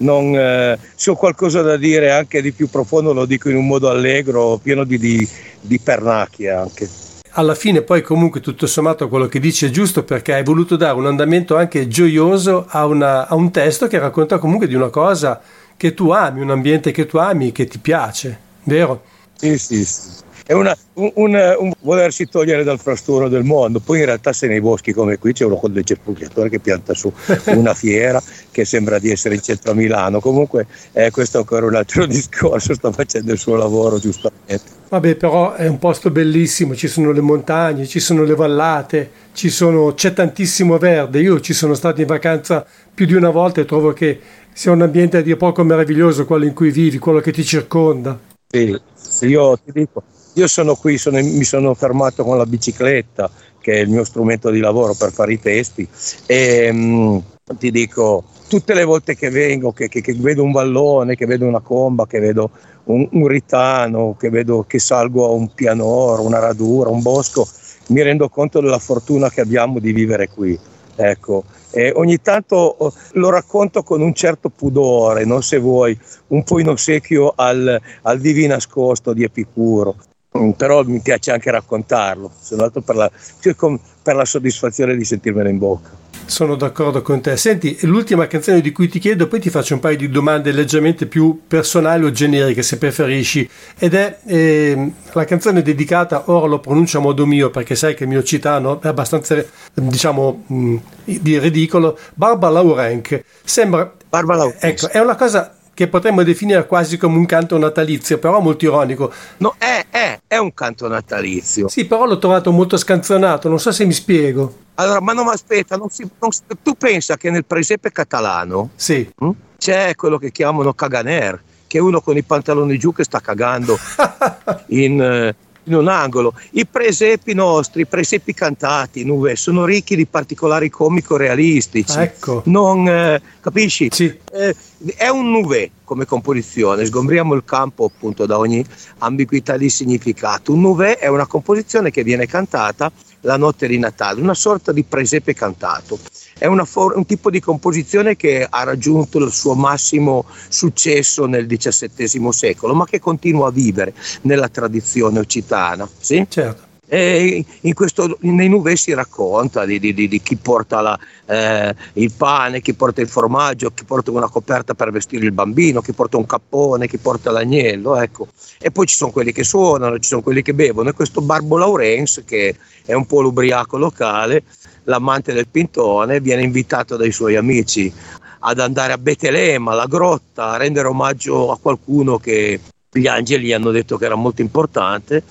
se ho qualcosa da dire anche di più profondo lo dico in un modo allegro, pieno di pernacchie anche. Alla fine poi comunque tutto sommato quello che dici è giusto, perché hai voluto dare un andamento anche gioioso a un testo che racconta comunque di una cosa che tu ami, un ambiente che tu ami, che ti piace, vero? Sì. È un volersi togliere dal frastoro del mondo. Poi in realtà se nei boschi come qui c'è uno con del certificatore che pianta su una fiera che sembra di essere in centro a Milano. Comunque questo è ancora un altro discorso, sta facendo il suo lavoro giustamente. Vabbè, però è un posto bellissimo, ci sono le montagne, ci sono le vallate, c'è tantissimo verde. Io ci sono stato in vacanza più di una volta e trovo che sia un ambiente a dir poco meraviglioso quello in cui vivi, quello che ti circonda. Sì, io ti dico, io sono qui, mi sono fermato con la bicicletta, che è il mio strumento di lavoro per fare i testi, e ti dico, tutte le volte che vengo, che vedo un vallone, che vedo una comba, che vedo un ritano, che salgo a un pianoro, una radura, un bosco, mi rendo conto della fortuna che abbiamo di vivere qui. Ecco, ogni tanto lo racconto con un certo pudore, no? Se vuoi, un po' in ossequio al vivi nascosto di Epicuro, però mi piace anche raccontarlo, se non altro per la soddisfazione di sentirmelo in bocca. Sono d'accordo con te. Senti, l'ultima canzone di cui ti chiedo, poi ti faccio un paio di domande leggermente più personali o generiche se preferisci, ed è la canzone dedicata, ora lo pronuncio a modo mio perché sai che il mio occitano è abbastanza, diciamo, di ridicolo, Barba Laurenc. Ecco, è una cosa che potremmo definire quasi come un canto natalizio, però molto ironico. No, è un canto natalizio. Sì, però l'ho trovato molto scanzonato, non so se mi spiego. Allora, ma no, ma aspetta, tu pensa che nel presepe catalano sì, c'è quello che chiamano caganer, che è uno con i pantaloni giù che sta cagando in un angolo. I presepi nostri, i presepi cantati, sono ricchi di particolari comico-realistici. Ecco. Capisci? Sì. È un nouvé come composizione, sgombriamo il campo appunto da ogni ambiguità di significato. Un nouvé è una composizione che viene cantata la notte di Natale, una sorta di presepe cantato. È un tipo di composizione che ha raggiunto il suo massimo successo nel XVII secolo, ma che continua a vivere nella tradizione occitana. Sì? Certo. E nei nouvé si racconta di chi porta il pane, chi porta il formaggio, chi porta una coperta per vestire il bambino, chi porta un cappone, chi porta l'agnello, ecco. E poi ci sono quelli che suonano, ci sono quelli che bevono, e questo Barbo Laurenc, che è un po' l'ubriaco locale, l'amante del pintone, viene invitato dai suoi amici ad andare a Betlemme, alla grotta, a rendere omaggio a qualcuno che gli angeli gli hanno detto che era molto importante,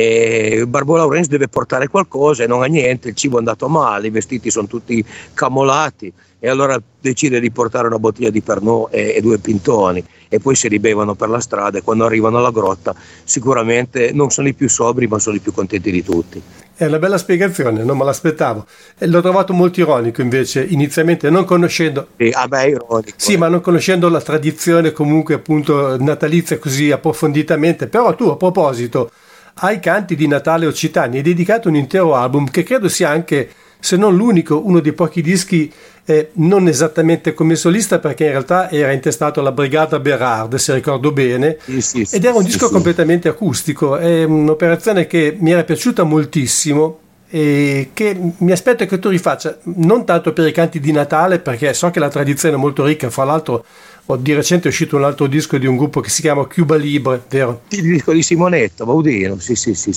e Barbo Laurenc deve portare qualcosa e non ha niente, il cibo è andato male, i vestiti sono tutti camolati, e allora decide di portare una bottiglia di Pernod e 2 pintoni, e poi si ribevono per la strada, e quando arrivano alla grotta sicuramente non sono i più sobri ma sono i più contenti di tutti. È una bella spiegazione, non me l'aspettavo. L'ho trovato molto ironico invece, inizialmente non conoscendo. Ironico. Sì, ma non conoscendo la tradizione comunque appunto natalizia così approfonditamente. Però tu, a proposito, ai canti di Natale occitani hai dedicato un intero album che credo sia anche, se non l'unico, uno dei pochi dischi non esattamente come solista, perché in realtà era intestato alla Brigata Berard, se ricordo bene, sì, ed era un disco completamente acustico. È un'operazione che mi era piaciuta moltissimo e che mi aspetto che tu rifaccia, non tanto per i canti di Natale, perché so che la tradizione è molto ricca. Fra l'altro di recente è uscito un altro disco di un gruppo che si chiama Cuba Libre, vero? Il disco di Simonetta Baudino, sì,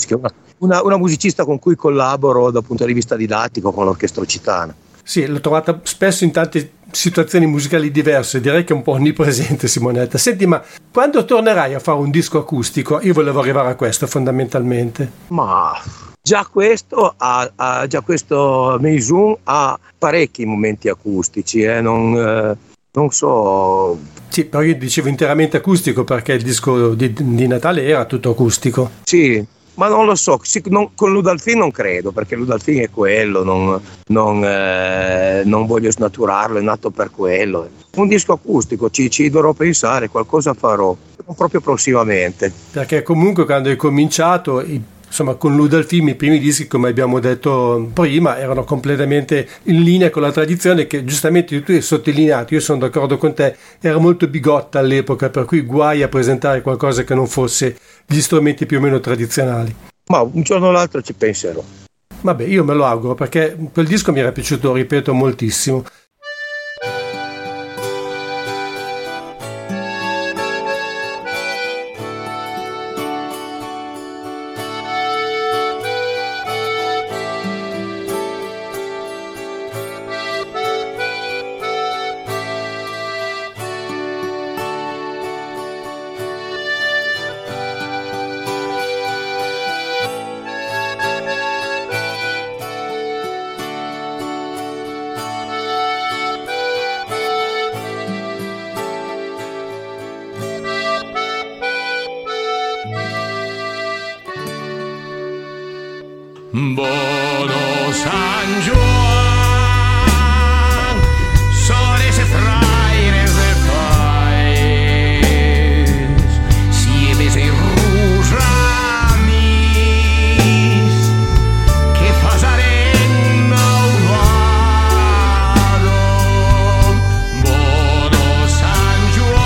una musicista con cui collaboro dal punto di vista didattico con l'orchestra occitana. Sì, l'ho trovata spesso in tante situazioni musicali diverse, direi che è un po' onnipresente Simonetta. Senti, ma quando tornerai a fare un disco acustico? Io volevo arrivare a questo fondamentalmente. Ma Già questo Meizhou ha parecchi momenti acustici, non so. Sì, però io dicevo interamente acustico perché il disco di Natale era tutto acustico. Sì, ma non lo so, con Ludolphin non credo, perché Ludolphin è quello, non voglio snaturarlo, è nato per quello. Un disco acustico, ci dovrò pensare, qualcosa farò, proprio prossimamente. Perché comunque quando hai cominciato, insomma, con Ludolphin i primi dischi, come abbiamo detto prima, erano completamente in linea con la tradizione che giustamente tu hai sottolineato. Io sono d'accordo con te, era molto bigotta all'epoca, per cui guai a presentare qualcosa che non fosse gli strumenti più o meno tradizionali. Ma un giorno o l'altro ci penserò. Vabbè, io me lo auguro perché quel disco mi era piaciuto, ripeto, moltissimo. Bono San Juan, soles y fraires del país, sieves y rusamis, que pasaren malvado. Bono San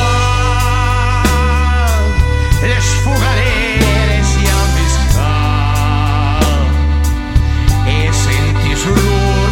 Juan, les fugaleres y ambiscar. E senti sul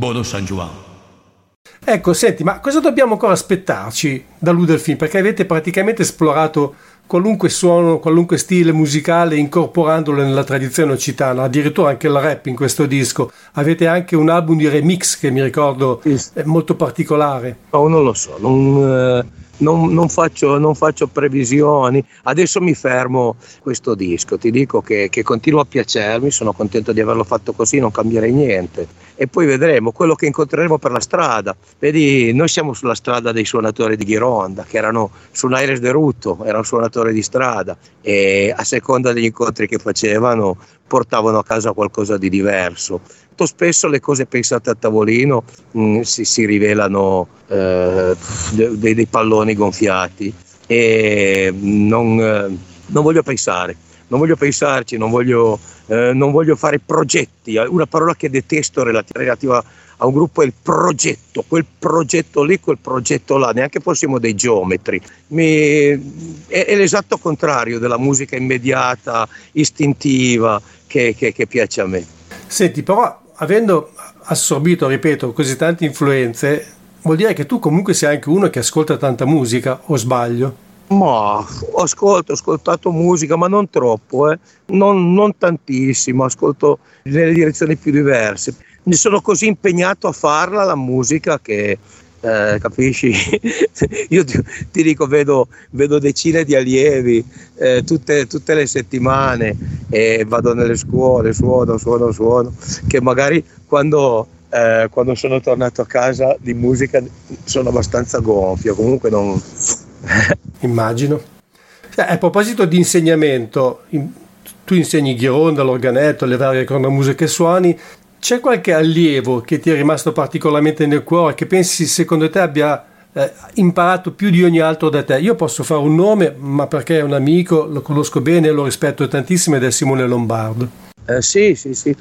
Bodo San Juan. Ecco, senti, ma cosa dobbiamo ancora aspettarci da Ludelfin? Perché avete praticamente esplorato qualunque suono, qualunque stile musicale, incorporandolo nella tradizione occitana, addirittura anche il rap in questo disco. Avete anche un album di remix che mi ricordo è molto particolare. No, non lo so, non faccio previsioni. Adesso mi fermo questo disco, ti dico che continua a piacermi, sono contento di averlo fatto così, non cambierei niente. E poi vedremo quello che incontreremo per la strada. Vedi, noi siamo sulla strada dei suonatori di Ghironda, che erano su un Aires de Rutto, erano suonatori di strada, e a seconda degli incontri che facevano portavano a casa qualcosa di diverso. Molto spesso le cose pensate a tavolino si rivelano dei palloni gonfiati, e non voglio pensare, non voglio pensarci, non voglio fare progetti. Una parola che detesto relativa a un gruppo è il progetto, quel progetto lì, quel progetto là, neanche fossimo dei geometri. È l'esatto contrario della musica immediata, istintiva, che piace a me. Senti, però avendo assorbito, ripeto, così tante influenze, vuol dire che tu comunque sei anche uno che ascolta tanta musica, o sbaglio? Ma ho ascoltato musica, ma non troppo, non tantissimo, ascolto nelle direzioni più diverse. Mi sono così impegnato a farla la musica che capisci? Io ti dico, vedo decine di allievi tutte le settimane, e vado nelle scuole, suono, che magari quando sono tornato a casa di musica sono abbastanza gonfio, comunque non... Immagino. A proposito di insegnamento, tu insegni Ghironda, l'organetto, le varie cornamusiche e suoni. C'è qualche allievo che ti è rimasto particolarmente nel cuore, che pensi secondo te abbia imparato più di ogni altro da te? Io posso fare un nome, ma perché è un amico, lo conosco bene, lo rispetto tantissimo, ed è Simone Lombardo. Sì.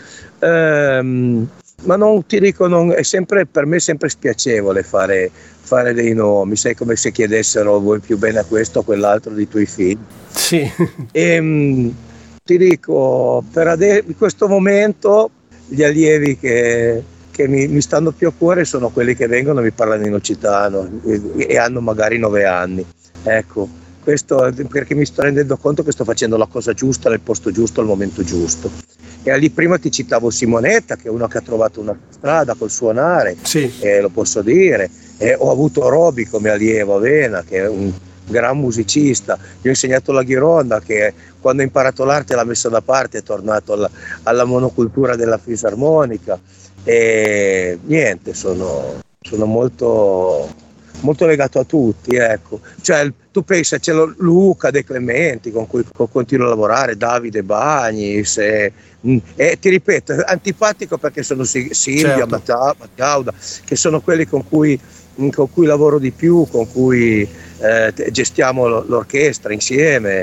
Ma non ti dico, è sempre, per me è sempre spiacevole fare dei nomi, sai, come se chiedessero: vuoi più bene a questo o a quell'altro dei tuoi figli? Sì. E ti dico, in questo momento gli allievi che mi stanno più a cuore sono quelli che vengono e mi parlano in occitano e hanno magari 9 anni. Ecco, questo perché mi sto rendendo conto che sto facendo la cosa giusta, nel posto giusto, al momento giusto. E lì prima ti citavo Simonetta, che è uno che ha trovato una strada col suonare, sì. Lo posso dire. Ho avuto Roby come allievo a Vena, che è un gran musicista. Gli ho insegnato la Ghironda, che quando ha imparato l'arte l'ha messa da parte, è tornato alla monocultura della fisarmonica. E niente, sono molto legato a tutti, ecco. Cioè, tu pensa, c'è Luca De Clementi con cui continuo a lavorare, Davide Bagnis, e ti ripeto, è antipatico perché sono Silvia, certo. Mattauda, che sono quelli con cui lavoro di più, con cui gestiamo l'orchestra insieme.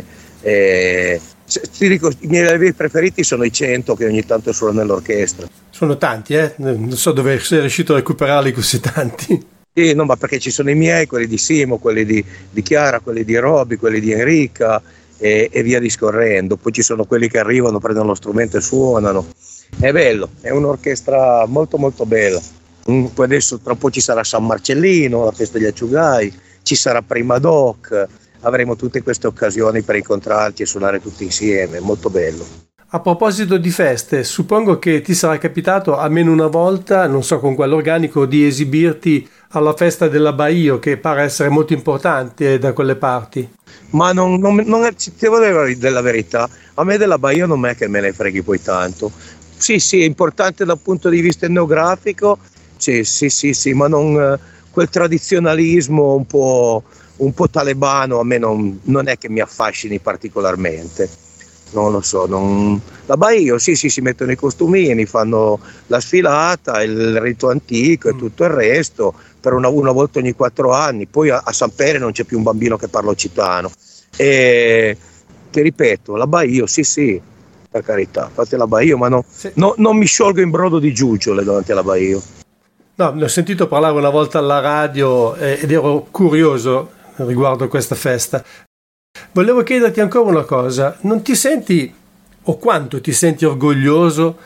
Ti dico, i miei allievi preferiti sono i 100 che ogni tanto sono nell'orchestra. Sono tanti, non so dove sei riuscito a recuperarli così tanti. Sì, no, ma perché ci sono i miei, quelli di Simo, quelli di Chiara, quelli di Roby, quelli di Enrica, e via discorrendo. Poi ci sono quelli che arrivano, prendono lo strumento e suonano. È bello, è un'orchestra molto molto bella. Poi adesso tra un po' ci sarà San Marcellino, la festa degli Acciugai, ci sarà Prima Doc, avremo tutte queste occasioni per incontrarci e suonare tutti insieme, molto bello. A proposito di feste, suppongo che ti sarà capitato almeno una volta, non so con quale organico, di esibirti alla festa della Baio, che pare essere molto importante da quelle parti. Ma non devo dire della verità, a me della Baio non è che me ne freghi poi tanto. Sì, è importante dal punto di vista etnografico, sì, ma non quel tradizionalismo un po' talebano a me non è che mi affascini particolarmente. Non lo so, la Baio sì, si mettono i costumini, fanno la sfilata, il rito antico e tutto il resto, per una volta ogni 4 anni. Poi a San Pere non c'è più un bambino che parla occitano. E ti ripeto, la Baio sì, per carità, fate la Baio, ma non mi sciolgo in brodo di giuggiole davanti alla Baio. No, ne ho sentito parlare una volta alla radio ed ero curioso riguardo questa festa. Volevo chiederti ancora una cosa: non ti senti, o quanto ti senti orgoglioso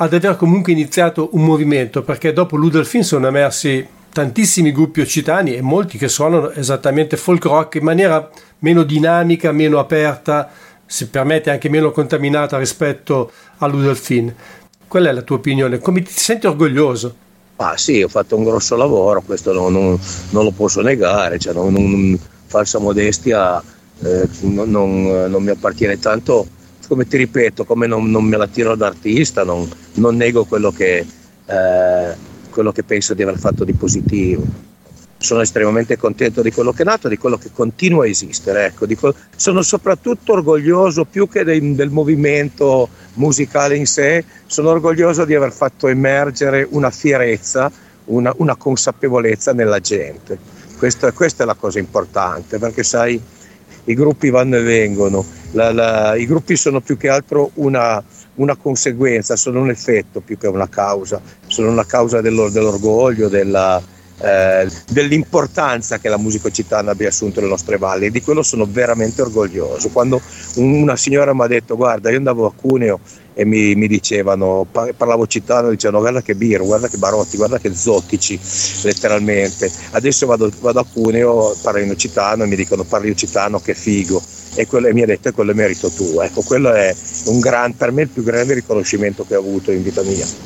ad aver comunque iniziato un movimento, perché dopo l'Udolphin sono emersi tantissimi gruppi occitani e molti che suonano esattamente folk rock in maniera meno dinamica, meno aperta, si permette anche meno contaminata rispetto all'Udolphin. Qual è la tua opinione? Come ti senti orgoglioso? Ah sì, ho fatto un grosso lavoro, questo non lo posso negare, cioè falsa modestia non mi appartiene tanto, come ti ripeto, come non me la tiro d'artista, non nego quello che penso di aver fatto di positivo. Sono estremamente contento di quello che è nato, di quello che continua a esistere, ecco, sono soprattutto orgoglioso, più che del movimento musicale in sé, sono orgoglioso di aver fatto emergere una fierezza, una consapevolezza nella gente. Questa è la cosa importante, perché sai, i gruppi vanno e vengono, i gruppi sono più che altro una conseguenza, sono un effetto più che una causa, sono una causa dell'orgoglio, dell'importanza che la musica occitana abbia assunto nelle nostre valli, e di quello sono veramente orgoglioso. Quando una signora mi ha detto: guarda, io andavo a Cuneo e mi dicevano, parlavo occitano, dicevano guarda che Biro, guarda che Barotti, guarda che Zottici, letteralmente. Adesso vado a Cuneo, parlo in occitano e mi dicono parli occitano, che figo, e mi ha detto quello è merito tuo. Ecco, quello è per me il più grande riconoscimento che ho avuto in vita mia.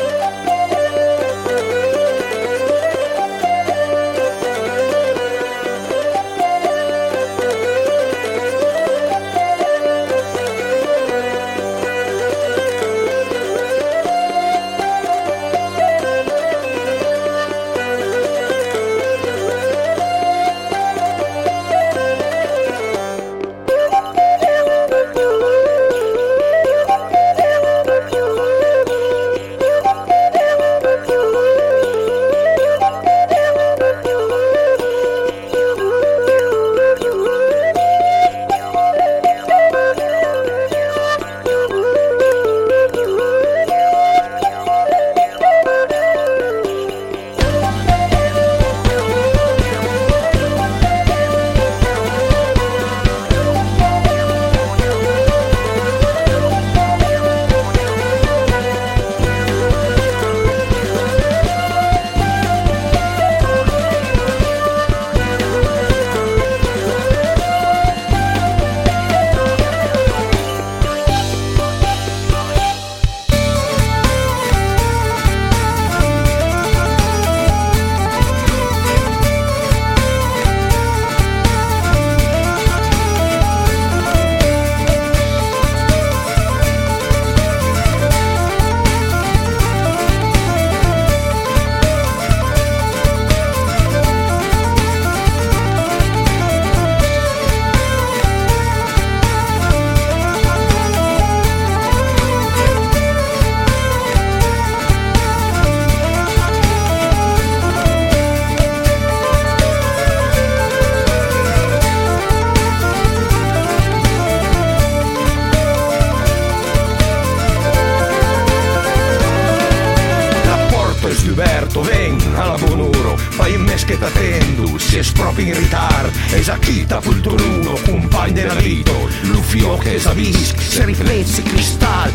si espropia in ritard, esachita pulturuno, compagn de navito, l'ufio che s'avisc, se riflessi cristal,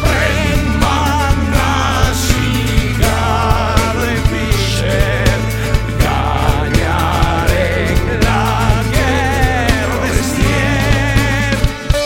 prembanna sigare piscer, gagnare la guerra destier.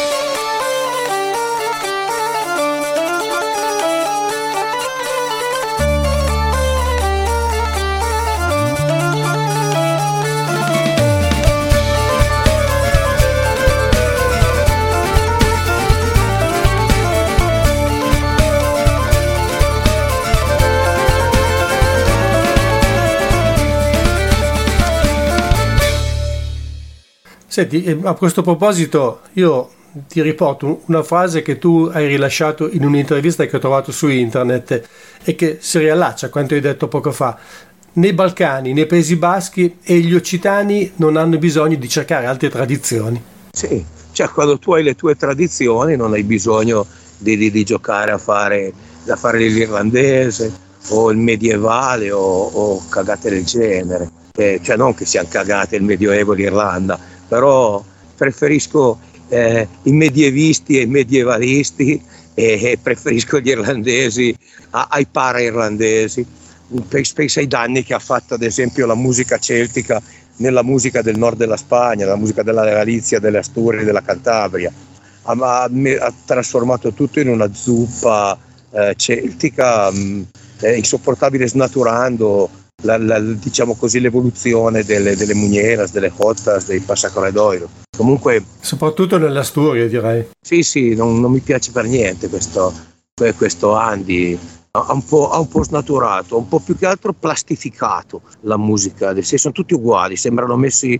Senti, a questo proposito io ti riporto una frase che tu hai rilasciato in un'intervista che ho trovato su internet e che si riallaccia a quanto hai detto poco fa. Nei Balcani, nei Paesi Baschi e gli occitani non hanno bisogno di cercare altre tradizioni. Sì, cioè quando tu hai le tue tradizioni non hai bisogno di giocare a fare l'irlandese o il medievale o cagate del genere. Cioè non che siano cagate il Medioevo e l'Irlanda, però preferisco i medievisti e i medievalisti e preferisco gli irlandesi ai para-irlandesi. Pensa ai danni che ha fatto ad esempio la musica celtica nella musica del nord della Spagna, la musica della Galizia, delle Asturie, della Cantabria. Ha trasformato tutto in una zuppa celtica insopportabile, snaturando diciamo così l'evoluzione delle muñeras, delle jotas, dei passacorredoiro. Comunque, soprattutto nelle Asturie, direi. Sì, non mi piace per niente questo Andy. Ha un po' snaturato, un po' più che altro plastificato la musica. Sono tutti uguali, sembrano messi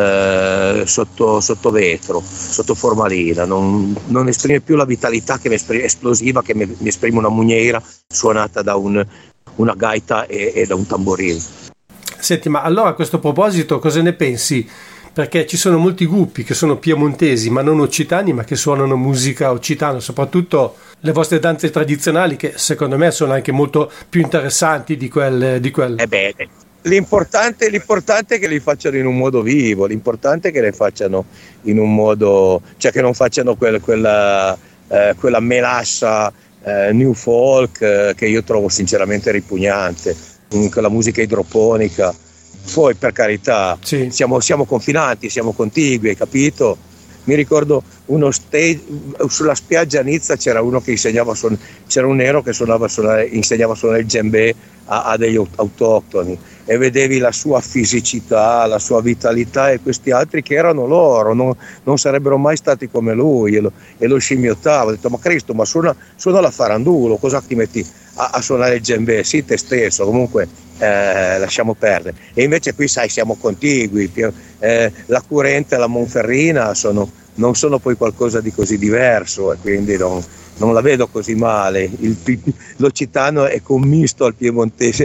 sotto vetro, sotto formalina. Non esprime più la vitalità esplosiva che mi esprime una muñeira suonata da una gaita e da un tamborino. Senti, ma allora a questo proposito cosa ne pensi? Perché ci sono molti gruppi che sono piemontesi ma non occitani, ma che suonano musica occitana, soprattutto le vostre danze tradizionali, che secondo me sono anche molto più interessanti di quelle. L'importante è che li facciano in un modo vivo, l'importante è che le facciano in un modo, cioè che non facciano quella melassa new folk che io trovo sinceramente ripugnante, quella musica idroponica. Poi per carità, sì, siamo confinanti, siamo contigui, hai capito? Mi ricordo uno stage sulla spiaggia a Nizza, c'era uno che c'era un nero che insegnava a suonare il djembé a degli autoctoni, e vedevi la sua fisicità, la sua vitalità, e questi altri che erano loro, non sarebbero mai stati come lui, e lo scimmiottava. Ho detto, ma Cristo, ma suona la farandulo, cosa ti metti a suonare il djembé? Sì, te stesso. Comunque lasciamo perdere. E invece qui, sai, siamo contigui, la Curente e la Monferrina non sono poi qualcosa di così diverso, e quindi non la vedo così male. L'occitano è commisto al piemontese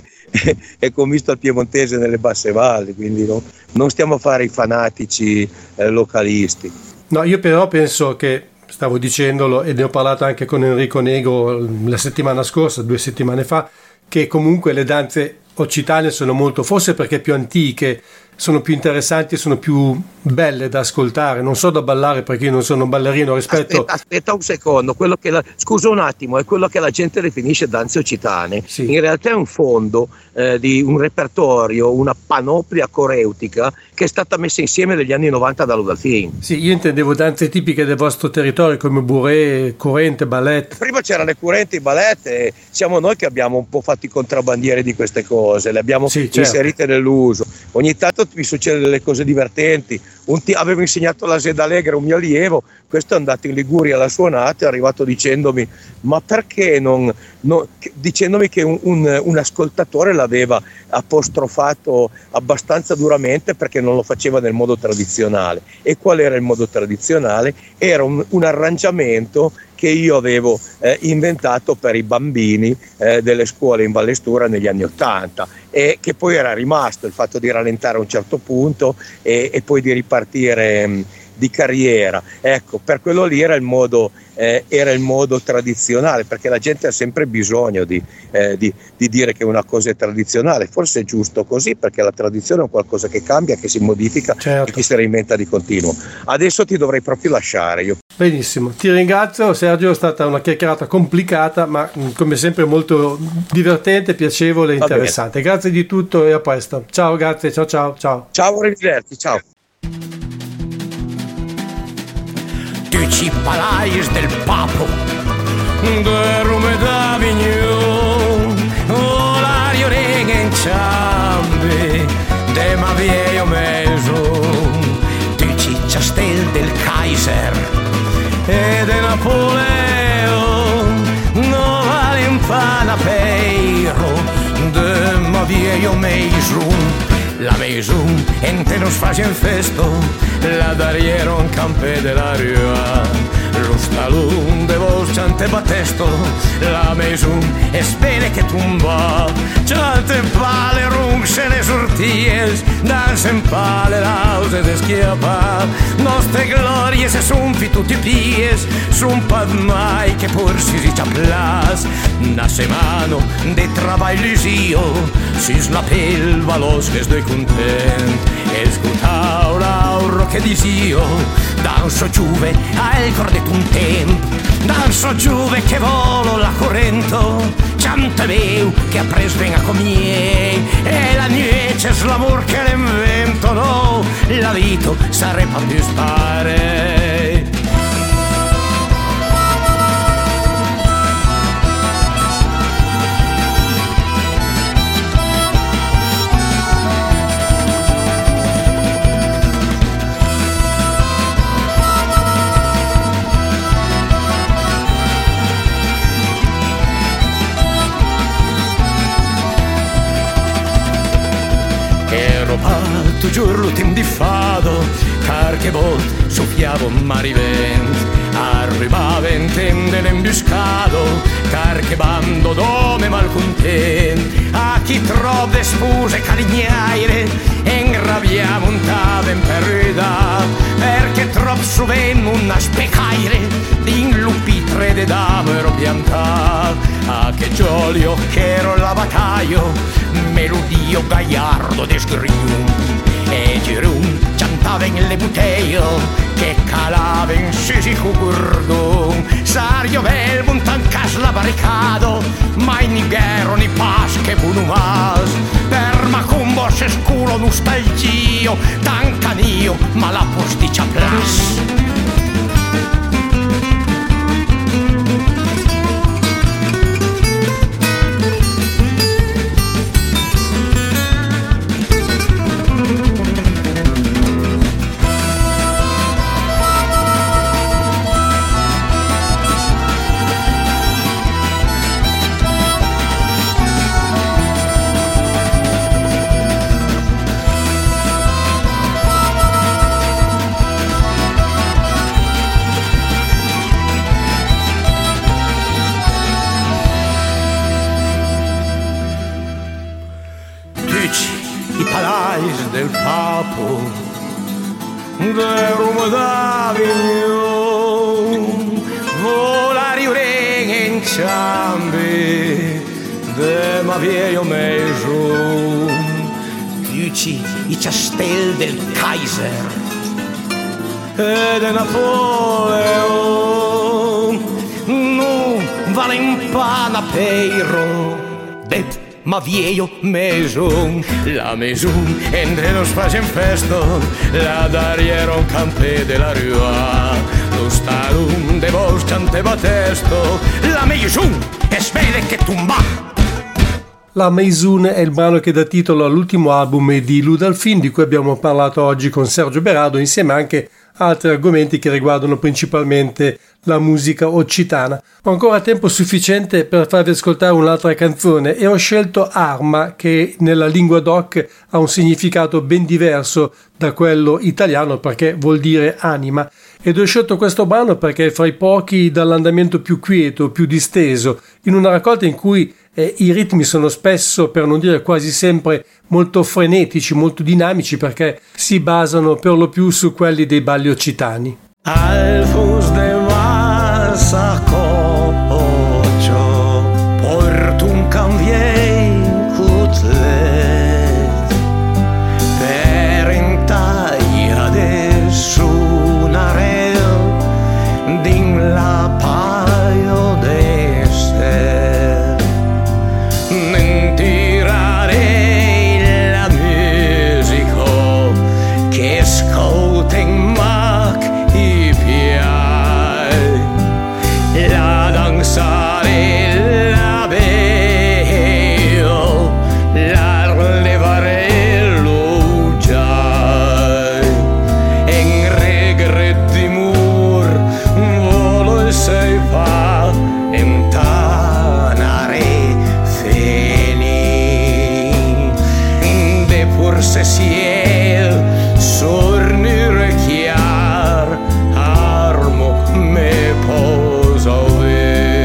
nelle basse valli, quindi non stiamo a fare i fanatici localisti. No, io però penso che, stavo dicendolo e ne ho parlato anche con Enrico Negro la settimana scorsa, 2 settimane fa, che comunque le danze occitane sono molto, forse perché più antiche, sono più interessanti e sono più belle da ascoltare, non so da ballare perché io non sono un ballerino rispetto. Aspetta un secondo, scusa un attimo, è quello che la gente definisce danze occitane, sì. In realtà è un fondo di un repertorio, una panoplia coreutica che è stata messa insieme negli anni 90 da Ludalfin. Sì, io intendevo danze tipiche del vostro territorio come bourrée, curente, ballet. Prima c'erano le curenti, i ballet, e siamo noi che abbiamo un po' fatto i contrabbandieri di queste cose, le abbiamo inserite nell'uso. Ogni tanto mi succedono delle cose divertenti. Avevo insegnato la Zed Allegra a un mio allievo, questo è andato in Liguria alla suonata, è arrivato dicendomi, ma perché dicendomi che un ascoltatore l'aveva apostrofato abbastanza duramente perché non lo faceva nel modo tradizionale. E qual era il modo tradizionale? Era un arrangiamento che io avevo inventato per i bambini delle scuole in Vallestura negli anni '80, e che poi era rimasto il fatto di rallentare a un certo punto e poi di ripartire di carriera. Ecco, per quello lì era il modo tradizionale, perché la gente ha sempre bisogno di dire che una cosa è tradizionale. Forse è giusto così, perché la tradizione è qualcosa che cambia, che si modifica, certo, e che si reinventa di continuo. Adesso ti dovrei proprio lasciare io. Benissimo, ti ringrazio Sergio, è stata una chiacchierata complicata ma come sempre molto divertente, piacevole e interessante. Grazie di tutto e a presto. Ciao, grazie, ciao. Ciao, arrivederci, ciao. Tu ci palais del papo de Rome d'Avignon, o l'ario rega in ciambe de ma viejo maison, tu ci ciastel del Kaiser e de Napoleon, no vale un panapeiro de ma viejo maison. La maison entre nos facen festo, la darieron campe de la rua, los talún de vos chante batesto, la maison es belle que tumba, chante pas les ronces et les orties, dansen pas les lauses de schiappa, nostre glorie se son fi tutti pies, son pas mai che porsi si chaplas, na semano de travail lusio, sis la pel valos que estoy content, escutau l'auro che disio, danso giuve al corde d'un temp, danso giuve che volo la corrento, chante meu che appres venga con miei, e la niece es l'amor che l'invento, no, la vita sarebbe più stare. Toujours l'ultim di fado, car che volt soffiavo marivent, arrivava in tende l'embuscado, car che bando dome malcontent, a chi trov de spuse calignaire, engrabia montava in perida, perché trop sovent una specaire, din lupitre de damero piantà, a che giolio che ero la battaglio, melodio gagliardo de sgrium, e Girum cantava in le bottiglie che calava in sisi cugurdum, sario bel montancas la barricado, mai ni guerra ni pas che bunumas, per macumbo se sculo nostalgio, tan canio ma la posticcia plas. Del papo de Roma d'Avignon, volare in ciambe de ma viejo maison, tuci i castel del Kaiser e de Napoleon, non vale in pana peiro de ma viejo maison, la maison entre los facen festo, la darieron campe de la rua, lo stalum de vos chante batesto, la maison es belle che tumba. La Maison è il brano che dà titolo all'ultimo album di Ludalfin, di cui abbiamo parlato oggi con Sergio Berardo, insieme anche a altri argomenti che riguardano principalmente la musica occitana. Ho ancora tempo sufficiente per farvi ascoltare un'altra canzone e ho scelto Arma, che nella lingua doc ha un significato ben diverso da quello italiano, perché vuol dire anima, ed ho scelto questo brano perché è fra i pochi dall'andamento più quieto, più disteso, in una raccolta in cui i ritmi sono spesso, per non dire quasi sempre, molto frenetici, molto dinamici, perché si basano per lo più su quelli dei balli occitani. Alfus de Massacocio, porto un cambiei cutlet, per intaglia de sunareo, din la paio de ser, mentirare la musico, che scouten mac i piai, la danzare la veo, la levare lo giai, en regretti mur volo sei fa entanare feni de pur se siel sornire chiar armo me posa ver.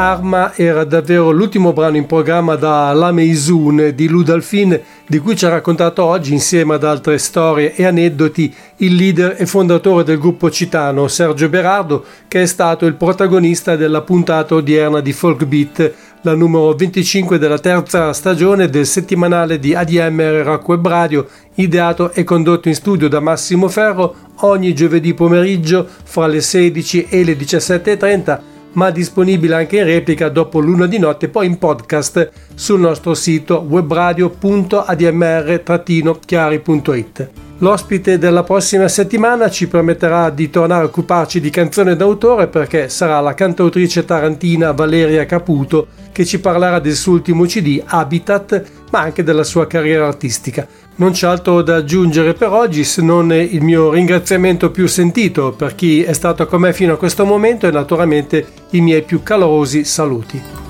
Arma era davvero l'ultimo brano in programma da La Maison di Lou Dalfin, di cui ci ha raccontato oggi, insieme ad altre storie e aneddoti, il leader e fondatore del gruppo citano Sergio Berardo, che è stato il protagonista della puntata odierna di Folk Beat, la numero 25 della terza stagione del settimanale di ADMR Rock Web Radio, ideato e condotto in studio da Massimo Ferro ogni giovedì pomeriggio fra le 16 e le 17:30, ma disponibile anche in replica dopo l'una di notte, poi in podcast sul nostro sito webradio.admr-chiari.it. L'ospite della prossima settimana ci permetterà di tornare a occuparci di canzone d'autore, perché sarà la cantautrice tarantina Valeria Caputo, che ci parlerà del suo ultimo CD Habitat, ma anche della sua carriera artistica. Non c'è altro da aggiungere per oggi, se non il mio ringraziamento più sentito per chi è stato con me fino a questo momento e naturalmente i miei più calorosi saluti.